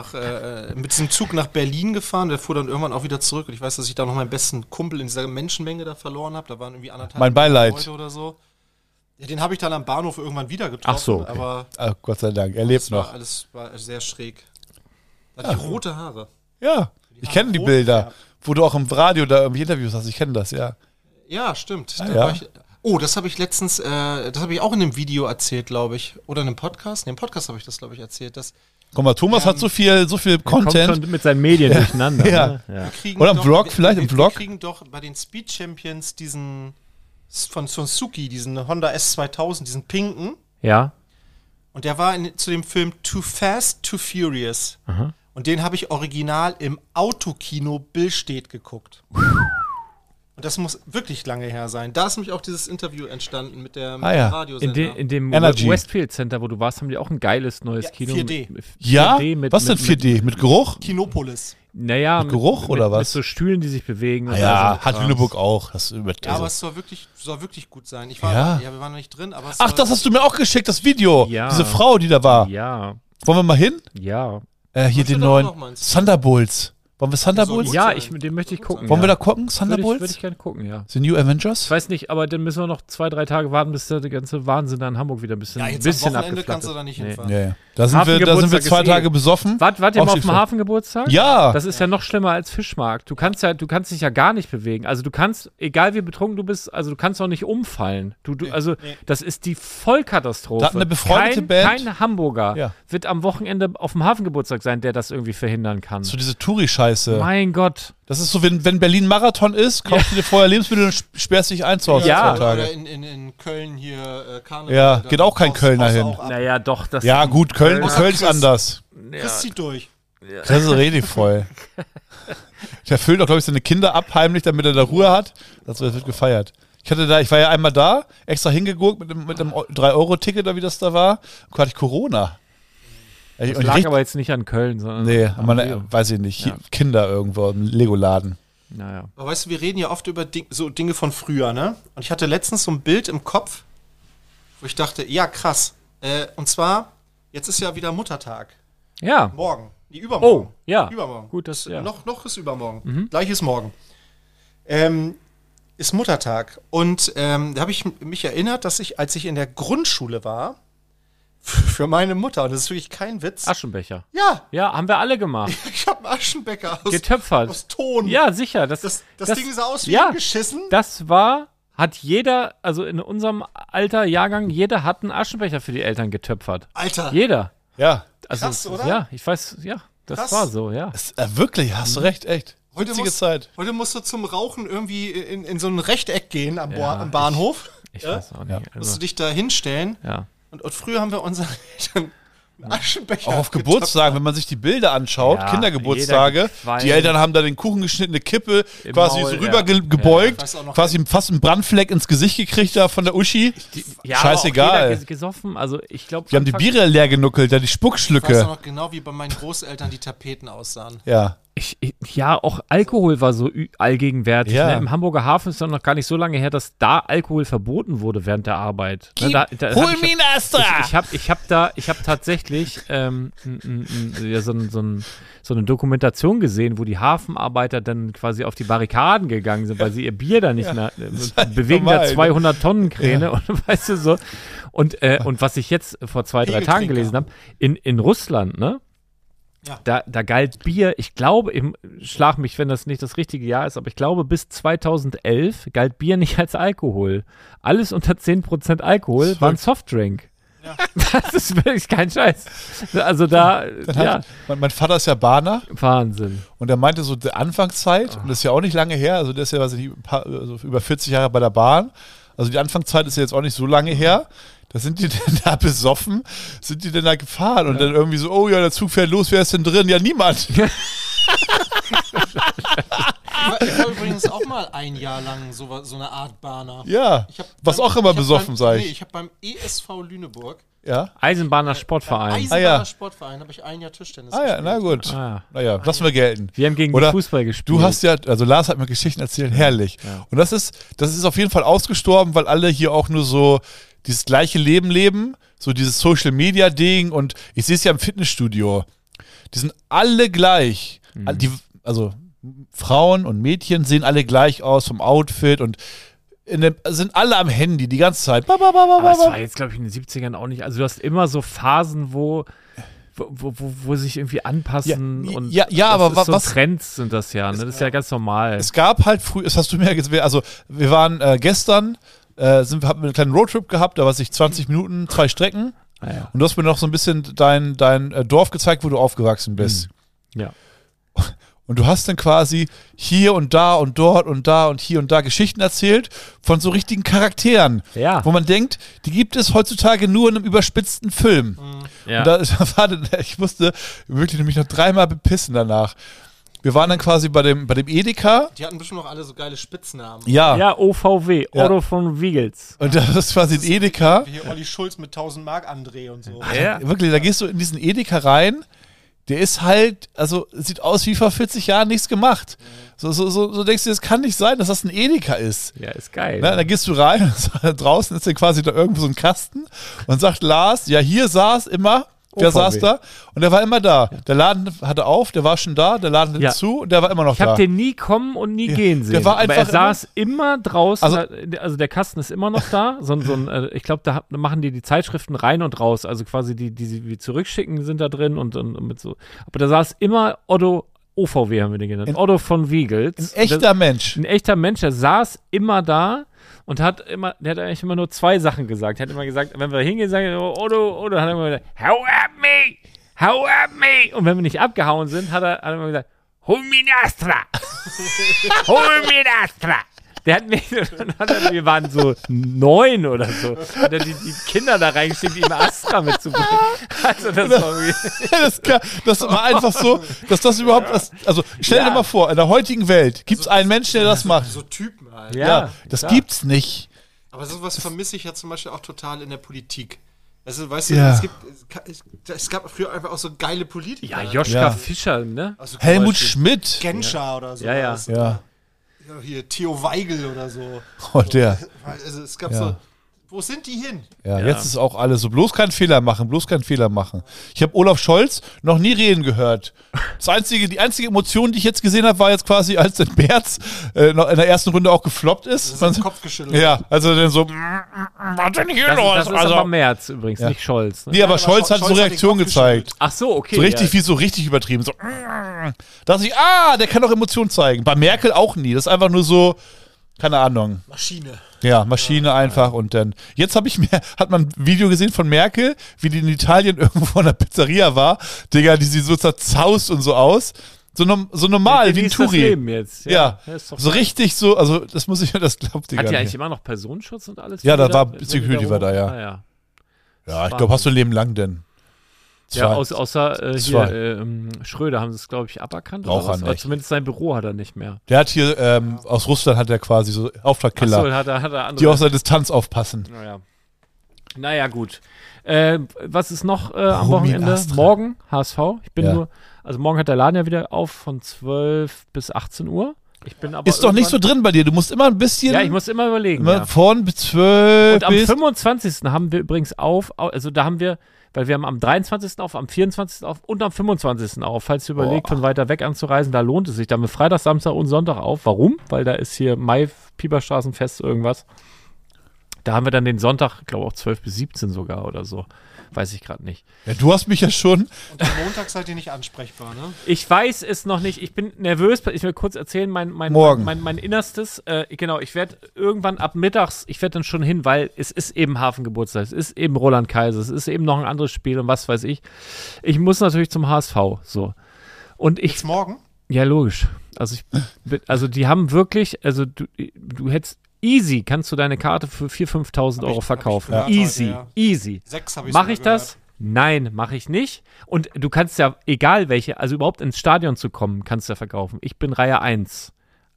mit diesem Zug nach Berlin gefahren, der fuhr dann irgendwann auch wieder zurück und ich weiß, dass ich da noch meinen besten Kumpel in dieser Menschenmenge da verloren habe, da waren irgendwie 1,5 Mein Beileid. Leute oder so. Ja, den habe ich dann am Bahnhof irgendwann wieder getroffen, Ach so, okay. aber Ah, Gott sei Dank, er lebt das noch. war sehr schräg. Da hatte ich rote Haare. Ja, ich kenne die rot Bilder, gefärbt. wo du auch im Radio da irgendwie Interviews hast. Ich kenne das, ja. Ja, stimmt. Da ja. war das habe ich letztens, das habe ich auch in einem Video erzählt, glaube ich. Oder in einem Podcast. In einem Podcast habe ich das, glaube ich, erzählt. Dass Guck mal, Thomas hat so viel Kommt Content. schon mit seinen Medien durcheinander. Ja. Ne? Ja. wir kriegen Oder im doch- Vlog, vielleicht im Vlog? Wir kriegen doch bei den Speed Champions diesen von Suzuki, diesen Honda S2000, diesen pinken. Ja. Und der war zu dem Film Too Fast, Too Furious. Aha. Und den habe ich original im Autokino Billstedt geguckt. Und das muss wirklich lange her sein. Da ist nämlich auch dieses Interview entstanden mit dem Ah, ja. In, Radiosender. in dem Energy. Westfield Center, wo du warst, haben die auch ein geiles neues Ja, Kino. 4D. Mit Ja? 4D mit, Was denn 4D? Mit Geruch? Kinopolis. Naja, Mit Geruch oder was? Mit so Stühlen, die sich bewegen. und Ah, ja, so hat Krams. Lüneburg auch. Das Ja, aber also. es soll wirklich gut sein. Ja. Wir waren noch nicht drin, aber es Ach, soll, das hast du mir auch geschickt, das Video. Ja. Diese Frau, die da war. Ja, Wollen wir mal hin? ja. Hier Wollen wir den da neuen auch noch mal ins- Thunderbolts. Wollen wir Thunderbolts? Ja, den möchte ich gucken. Wollen wir ja. da gucken, Thunderbolts? Würde ich gerne gucken, ja. The New Avengers? Ich weiß nicht, aber dann müssen wir noch 2-3 Tage warten, bis der ganze Wahnsinn da in Hamburg wieder ein bisschen, Ja, jetzt bisschen am Wochenende abgeflacht kannst du ist. da nicht Nee. hinfahren. Ja. Da sind wir 2 Hafengeburtstag Tage ist besoffen. Wart ihr mal auf dem Aufstiegsfest. Hafengeburtstag? Ja. Das ist ja noch schlimmer als Fischmarkt. Du kannst dich ja gar nicht bewegen. Also du kannst, egal wie betrunken du bist, also du kannst auch nicht umfallen. Das ist die Vollkatastrophe. Da hat eine befreundete Band- Kein Hamburger Ja. wird am Wochenende auf dem Hafengeburtstag sein, der das irgendwie verhindern kann. So diese Touri-Scheiße. Mein Gott. Das ist so, wenn Berlin Marathon ist, kaufst du dir vorher Lebensmittel und sperrst dich ein zu Hause Ja. 2 Tage. Oder in Köln hier Karneval. Ja, da geht auch kein haust- Kölner haust du hin. auch ab. Naja, doch. Das Ja, gut, Köln Außer ist Chris. anders. Chris zieht durch. Das ist richtig voll. Der füllt auch, glaube ich, seine Kinder ab heimlich, damit er da Ruhe hat. Das wird gefeiert. Ich war ja einmal da, extra hingeguckt mit einem 3-Euro-Ticket oder wie das da war. Und hatte ich Corona. Das Und lag aber jetzt nicht an Köln, sondern nee, an aber weiß ich nicht. Kinder irgendwo im Lego-Laden. Naja. Aber weißt du, wir reden ja oft über so Dinge von früher, ne? Und ich hatte letztens so ein Bild im Kopf, wo ich dachte, ja, krass. Und zwar, jetzt ist ja wieder Muttertag. Ja. Morgen. Die übermorgen. Oh, ja. Übermorgen. Gut, das, ja. Noch ist übermorgen. Gleich ist morgen. Ist Muttertag. Und da habe ich mich erinnert, dass ich, als ich in der Grundschule war, für meine Mutter, und das ist wirklich kein Witz. Aschenbecher. Ja, Ja, haben wir alle gemacht. ich habe einen Aschenbecher Getöpfert. aus Ton. Ja, sicher. Das Ding sah aus wie ja, geschissen. Das hat jeder, also in unserem Jahrgang, jeder hat einen Aschenbecher für die Eltern getöpfert. Alter. Jeder. Ja. Also, Krass, oder? Ja, ich weiß, ja, das Krass. war so, ja. Wirklich, hast du recht, echt. Heute Witzige Zeit. Heute musst du zum Rauchen irgendwie in so ein Rechteck gehen am Ja, am Bahnhof. Ich weiß auch nicht. Ja. Musst Also, du dich da hinstellen. ja. Und früher haben wir unseren Eltern einen Aschenbecher Auch auf Geburtstagen, wenn man sich die Bilder anschaut, Ja, Kindergeburtstage, jeder Qualm. die Eltern haben da den Kuchen geschnitten, eine Kippe, Im quasi Maul, so ja. rüber Ja. gebeugt, Ich weiß auch noch- quasi fast einen Brandfleck ins Gesicht gekriegt da von der Uschi. Ja, Scheißegal. Aber auch jeder gesoffen, also ich glaube. Die haben die Biere leer genuckelt, ja, die Ich weiß Spuckschlücke. auch noch genau, wie bei meinen Großeltern die Tapeten aussahen. Ja. Ja, auch Alkohol war so allgegenwärtig. Ja. Ne? Im Hamburger Hafen ist doch noch gar nicht so lange her, dass da Alkohol verboten wurde während der Arbeit. Ne, Hol mir ein Astra! Ich hab tatsächlich ja, so eine Dokumentation gesehen, wo die Hafenarbeiter dann quasi auf die Barrikaden gegangen sind, weil sie ihr Bier da nicht mehr bewegen normal, da ne? 200 Tonnen Kräne und weißt du so. Und was ich jetzt vor 2-3 Tagen gelesen habe, in Russland, ne? Ja. Da galt Bier, ich glaube, schlag mich, wenn das nicht das richtige Jahr ist, aber ich glaube, bis 2011 galt Bier nicht als Alkohol. Alles unter 10% Alkohol war ein Softdrink. Ja. Das ist wirklich kein Scheiß. Also da, ja, Mein Vater ist ja Bahner Wahnsinn. und er meinte so, der Anfangszeit, und das ist ja auch nicht lange her, also der ist ja also über 40 Jahre bei der Bahn, also die Anfangszeit ist ja jetzt auch nicht so lange her. Da sind die denn da besoffen, sind die denn da gefahren und dann irgendwie so, oh ja, der Zug fährt los, wer ist denn drin? Ja, niemand. Ich war übrigens auch mal ein Jahr lang so eine Art Bahner. Ja, Ich hab was beim- auch immer ich hab besoffen beim, sei. Nee, ich habe beim ESV Lüneburg, Ja, Eisenbahner Sportverein. Eisenbahner ja. Sportverein, habe ich ein Jahr Tischtennis ja, na gut. Ah, Naja, lassen wir gelten. wir haben gegen Oder Fußball gespielt. Du hast ja, also Lars hat mir Geschichten erzählt, herrlich. Ja. Und das ist auf jeden Fall ausgestorben, weil alle hier auch nur so dieses gleiche Leben leben, so dieses Social-Media-Ding und ich sehe es ja im Fitnessstudio. Die sind alle gleich. Also Frauen und Mädchen sehen alle gleich aus vom Outfit und sind alle am Handy die ganze Zeit. Aber es war jetzt, glaube ich, in den 70ern auch nicht. Also du hast immer so Phasen, wo sich irgendwie anpassen Ja, und ja, das aber ist so was- Trends sind das ja, ne? Das ist ja ganz normal. Es gab halt früher, das hast du mir gesagt, also wir waren gestern, haben wir einen kleinen Roadtrip gehabt, da war es 20 Minuten, 2 Strecken. Ah, ja. Und du hast mir noch so ein bisschen dein Dorf gezeigt, wo du aufgewachsen bist. Ja. Und du hast dann quasi hier und da und dort und da und hier und da Geschichten erzählt von so richtigen Charakteren. Ja. Wo man denkt, die gibt es heutzutage nur in einem überspitzten Film. Ja. Und da war dann, ich musste wirklich nämlich noch 3-mal bepissen danach. Wir waren dann quasi bei dem Edeka. Die hatten bestimmt noch alle so geile Spitznamen. Ja, OVW, Ja. Otto von Wiegels. Und das ist quasi ein Edeka. Wie hier Olli Schulz mit 1000 Mark André und so. Ja. Wirklich, da gehst du in diesen Edeka rein. Der ist halt, also sieht aus wie vor 40 Jahren nichts gemacht. So denkst du, das kann nicht sein, dass das ein Edeka ist. Ja, ist geil. Na, dann gehst du rein, draußen ist dann quasi da irgendwo so ein Kasten und sagt Lars, ja, hier saß immer Der OVW. saß da und der war immer da. Der Laden hatte auf, der war schon da, der Laden Ja. zu und der war immer noch Ich habe da. den nie kommen und nie gehen sehen. der war aber einfach er saß immer draußen, Also- also der Kasten ist immer noch da. Ich glaube, da machen die Zeitschriften rein und raus. Also quasi die sie zurückschicken, sind da drin und mit so. Aber da saß immer Otto, OVW haben wir den genannt, Otto von Wiegels. Ein echter Mensch. Ein echter Mensch, der saß immer da und der hat eigentlich immer nur zwei Sachen gesagt. Er hat immer gesagt, wenn wir hingehen, sagen wir, Otto, hat er immer gesagt, hau ab me. Und wenn wir nicht abgehauen sind, hat er immer gesagt, hol mir das Astra. Hol mir das Astra. Der hat mich, wir waren so 9 oder so, hat er die Kinder da reingeschickt, ihm Astra mitzubringen. Also das war irgendwie, Das war einfach so, dass das überhaupt, also stell dir mal vor, in der heutigen Welt gibt es einen Menschen, der das macht. So Typen halt. Ja, das klar. gibt's nicht. Aber sowas vermisse ich ja zum Beispiel auch total in der Politik. Also, weißt Ja. du, es gab früher einfach auch so geile Politiker. Ja, Joschka Ja. Fischer, ne? Also Helmut zum Schmidt. Beispiel Genscher oder so. Ja. Ja. Ja, hier Theo Weigel oder so. Oh, der. Also es gab Ja. so, wo sind die hin? Ja, jetzt ist auch alles so. Bloß keinen Fehler machen, bloß keinen Fehler machen. Ich habe Olaf Scholz noch nie reden gehört. Die einzige Emotion, die ich jetzt gesehen habe, war jetzt quasi, als der Merz noch in der ersten Runde auch gefloppt ist. Das ist Kopf geschüttelt. Ja, also dann so, was denn hier los? Das ist Also, aber Merz übrigens, nicht Scholz. Ne? nee, aber aber Scholz hat so Scholz hat den Reaktion Kopf gezeigt. Ach so, okay. So richtig, ja. so richtig übertrieben. So, da dachte ich, der kann doch Emotionen zeigen. Bei Merkel auch nie. Das ist einfach nur so, keine Ahnung. Maschine. Ja, Maschine einfach und dann. Jetzt hat man ein Video gesehen von Merkel, wie die in Italien irgendwo in der Pizzeria war. Digga, die sieht so zerzaust und so aus. So normal, wie ein Genießt das Touri. Leben jetzt. Ja, ist doch so geil. richtig so, also das muss ich mir, das glaubt ihr Hat gar die nicht. eigentlich immer noch Personenschutz und alles? Ja, da Wieder- war wenn die Security war da, ja. Ah, ja. Ja, ich glaube, hast du ein Leben lang denn. Ja, Zwei. außer Zwei. hier Schröder haben sie es, glaube ich, aberkannt. Braucht oder was? er Aber nicht. zumindest sein Büro hat er nicht mehr. Der hat hier, aus Russland hat er quasi so Auftragkiller, Achso, hat er andere. die aus der Distanz aufpassen. Naja, gut. Was ist noch am Rumi Wochenende? Astra. Morgen, HSV. Ich bin Ja. also morgen hat der Laden ja wieder auf von 12 bis 18 Uhr. Ich bin aber Ist doch nicht so drin bei dir. Du musst immer ein bisschen Ja, ich muss immer überlegen. immer Ja. von bis 12 Und am bis 25. haben wir übrigens also da haben wir, weil wir haben am 23. auf, am 24. auf und am 25. auf. Falls ihr überlegt, von weiter weg anzureisen, da lohnt es sich. Da haben wir Freitag, Samstag und Sonntag auf. Warum? Weil da ist hier Mai-Pieperstraßenfest irgendwas. Da haben wir dann den Sonntag, glaube auch 12 bis 17 sogar oder so. Weiß ich gerade nicht. Ja, du hast mich ja schon. Und am Montag seid ihr nicht ansprechbar, ne? Ich weiß es noch nicht. Ich bin nervös. Ich will kurz erzählen, Morgen. mein Innerstes. Genau, ich werde irgendwann ab mittags, ich werde dann schon hin, weil es ist eben Hafengeburtstag, es ist eben Roland Kaiser, es ist eben noch ein anderes Spiel und was weiß ich. Ich muss natürlich zum HSV, so. Und ich, Jetzt morgen? ja logisch. Also die haben wirklich, also du hättest easy, kannst du deine Karte für 4.000, 5.000 Euro verkaufen. gehört Easy, heute, ja. easy. 6 habe ich Mache ich das? Gehört. Nein, mache ich nicht. Und du kannst ja, egal welche, also überhaupt ins Stadion zu kommen, kannst du ja verkaufen. Ich bin Reihe 1.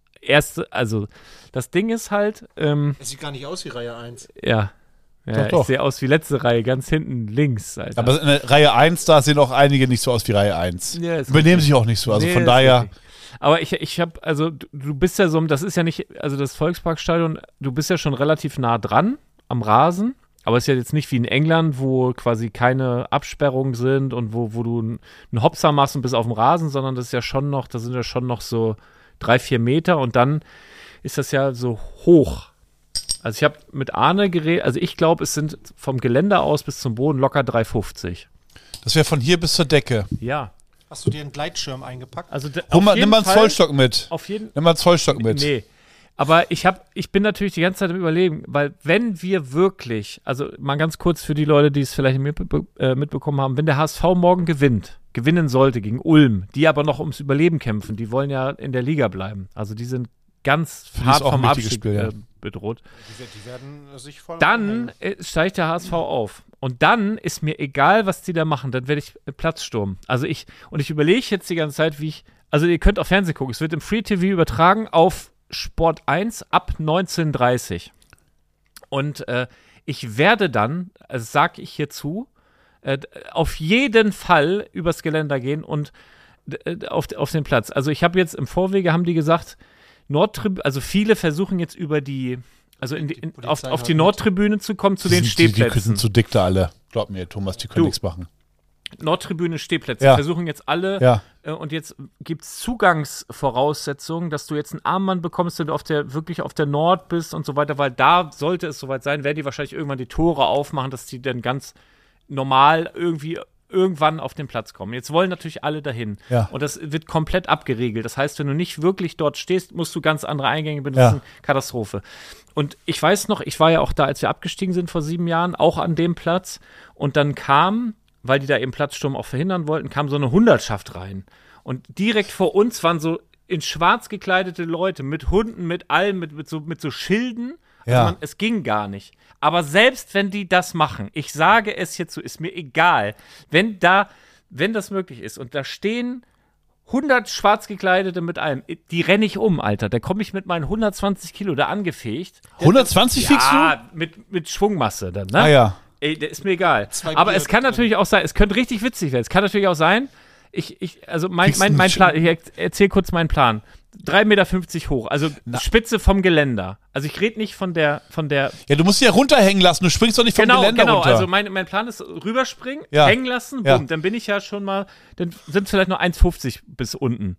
Also das Ding ist halt, Es sieht gar nicht aus wie Reihe 1. ja, Doch. ich sehe aus wie letzte Reihe, ganz hinten links, Alter. Aber in der Reihe 1, da sehen auch einige nicht so aus wie Reihe 1. Ja, ist Übernehmen sich auch nicht so. Also Nee, von ist daher. richtig. Aber ich habe, also du bist ja so, das ist ja nicht, also das Volksparkstadion, du bist ja schon relativ nah dran am Rasen, aber es ist ja jetzt nicht wie in England, wo quasi keine Absperrungen sind und wo du einen Hopser machst und bist auf dem Rasen, sondern das ist ja schon noch, da sind ja schon noch so 3-4 Meter und dann ist das ja so hoch. Also ich habe mit Arne geredet, also ich glaube, es sind vom Geländer aus bis zum Boden locker 3,50. Das wäre von hier bis zur Decke. Ja. Hast du dir einen Gleitschirm eingepackt? Also Nimm mal einen Zollstock mit. Auf jeden Nimm mal einen Zollstock mit. Nee. Aber ich bin natürlich die ganze Zeit im Überlegen, weil wenn wir wirklich, also mal ganz kurz für die Leute, die es vielleicht mitbekommen haben, wenn der HSV morgen gewinnen sollte gegen Ulm, die aber noch ums Überleben kämpfen, die wollen ja in der Liga bleiben. Also die sind ganz die hart ist auch vom ein wichtiges Abstieg Spiel, ja. bedroht. Die werden sich voll Dann steigt der HSV auf. Und dann ist mir egal, was die da machen, dann werde ich Platz stürmen. Also ich überlege jetzt die ganze Zeit, also ihr könnt auf Fernsehen gucken, es wird im Free TV übertragen auf Sport 1 ab 19:30. Und ich werde dann, also sage ich hierzu, auf jeden Fall übers Geländer gehen und auf den Platz. Also ich habe jetzt im Vorwege, haben die gesagt, also viele versuchen jetzt über die, also auf die Nordtribüne zu kommen, zu den Die Stehplätzen. sind zu dick da alle. Glaub mir, Thomas, die können Du. nichts machen. Nordtribüne Stehplätze Ja. versuchen jetzt alle, Ja. und jetzt gibt es Zugangsvoraussetzungen, dass du jetzt einen Armband bekommst, wenn du wirklich auf der Nord bist und so weiter, weil da sollte es soweit sein, werden die wahrscheinlich irgendwann die Tore aufmachen, dass die dann ganz normal irgendwann auf den Platz kommen. Jetzt wollen natürlich alle dahin. Ja. Und das wird komplett abgeriegelt. Das heißt, wenn du nicht wirklich dort stehst, musst du ganz andere Eingänge benutzen. Ja. Katastrophe. Und ich weiß noch, ich war ja auch da, als wir abgestiegen sind vor 7 Jahren, auch an dem Platz. Und dann kam, weil die da eben Platzsturm auch verhindern wollten, kam so eine Hundertschaft rein. Und direkt vor uns waren so in schwarz gekleidete Leute mit Hunden, mit allem, mit so Schilden. Ja. Es ging gar nicht. Aber selbst wenn die das machen, ich sage es jetzt so, ist mir egal, wenn das möglich ist und da stehen 100 schwarz gekleidete mit allem, die renne ich um, Alter. Da komme ich mit meinen 120 Kilo da angefegt. 120 fickst du? Ja, mit Schwungmasse dann, ne? Ah ja. Ey, der ist mir egal. 2 Aber Bier es kann natürlich auch sein, es könnte richtig witzig werden. Es kann natürlich auch sein, also mein Plan, ich erzähle kurz meinen Plan. 3,50 Meter hoch, also Spitze vom Geländer. Also ich rede nicht von der. Ja, du musst sie ja runterhängen lassen, du springst doch nicht vom Geländer runter. Also mein Plan ist rüberspringen, Ja. hängen lassen, Ja. bumm, dann bin ich ja schon mal, dann sind es vielleicht nur 1,50 bis unten.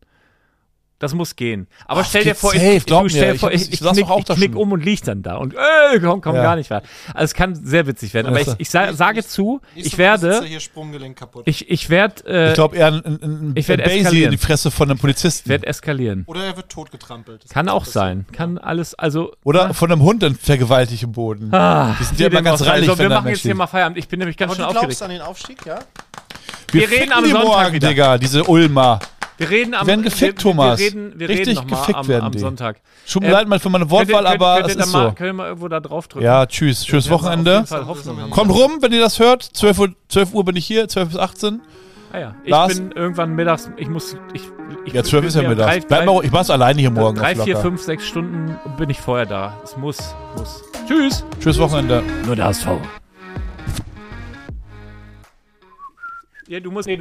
Das muss gehen. Aber Ach, stell dir geht vor, safe, glaub mir. ich saß doch auch da knick schon. um und lieg dann da und komm Ja. gar nicht weiter. Also es kann sehr witzig werden. Aber ich sage zu, ich werde, hier Sprunggelenk kaputt. ich werde, Ich glaube eher ein ich werd Basie eskalieren. in die Fresse von einem Polizisten. werd eskalieren. Oder er wird totgetrampelt. Das Kann auch passieren. sein. Kann alles, also. Oder von einem Hund dann vergewaltigt im Boden. Die sind ja hier immer den ganz Ausfall. reinlich, Also, wir wenn da machen Mensch jetzt hier liegt. mal Feierabend. Ich bin nämlich ganz Aber schön du glaubst aufgeregt. an den Aufstieg, ja? Wir reden ficken am die Sonntag morgen, wieder. Digga, diese Ulmer. Wir reden am Die werden gefickt, Thomas. Wir reden Richtig noch mal gefickt werden am die. Sonntag. Tut mir leid mal für meine Wortwahl, aber es ist so. Können wir mal irgendwo da drauf drücken? Ja, tschüss. Schönes Auf Wochenende. jeden Fall Hoffnung haben. Kommt rum, wenn ihr das hört. 12 Uhr bin ich hier, 12 bis 18. Ah ja. Ich Lars? bin irgendwann mittags, Ja, 12 ist ja mittags. Bleib mal, ich mach's alleine hier morgen. 3, auf 4, locker. 5, 6 Stunden bin ich vorher da. Es muss. Tschüss. Tschüss Wochenende. Nur der HSV. Ja, du musst.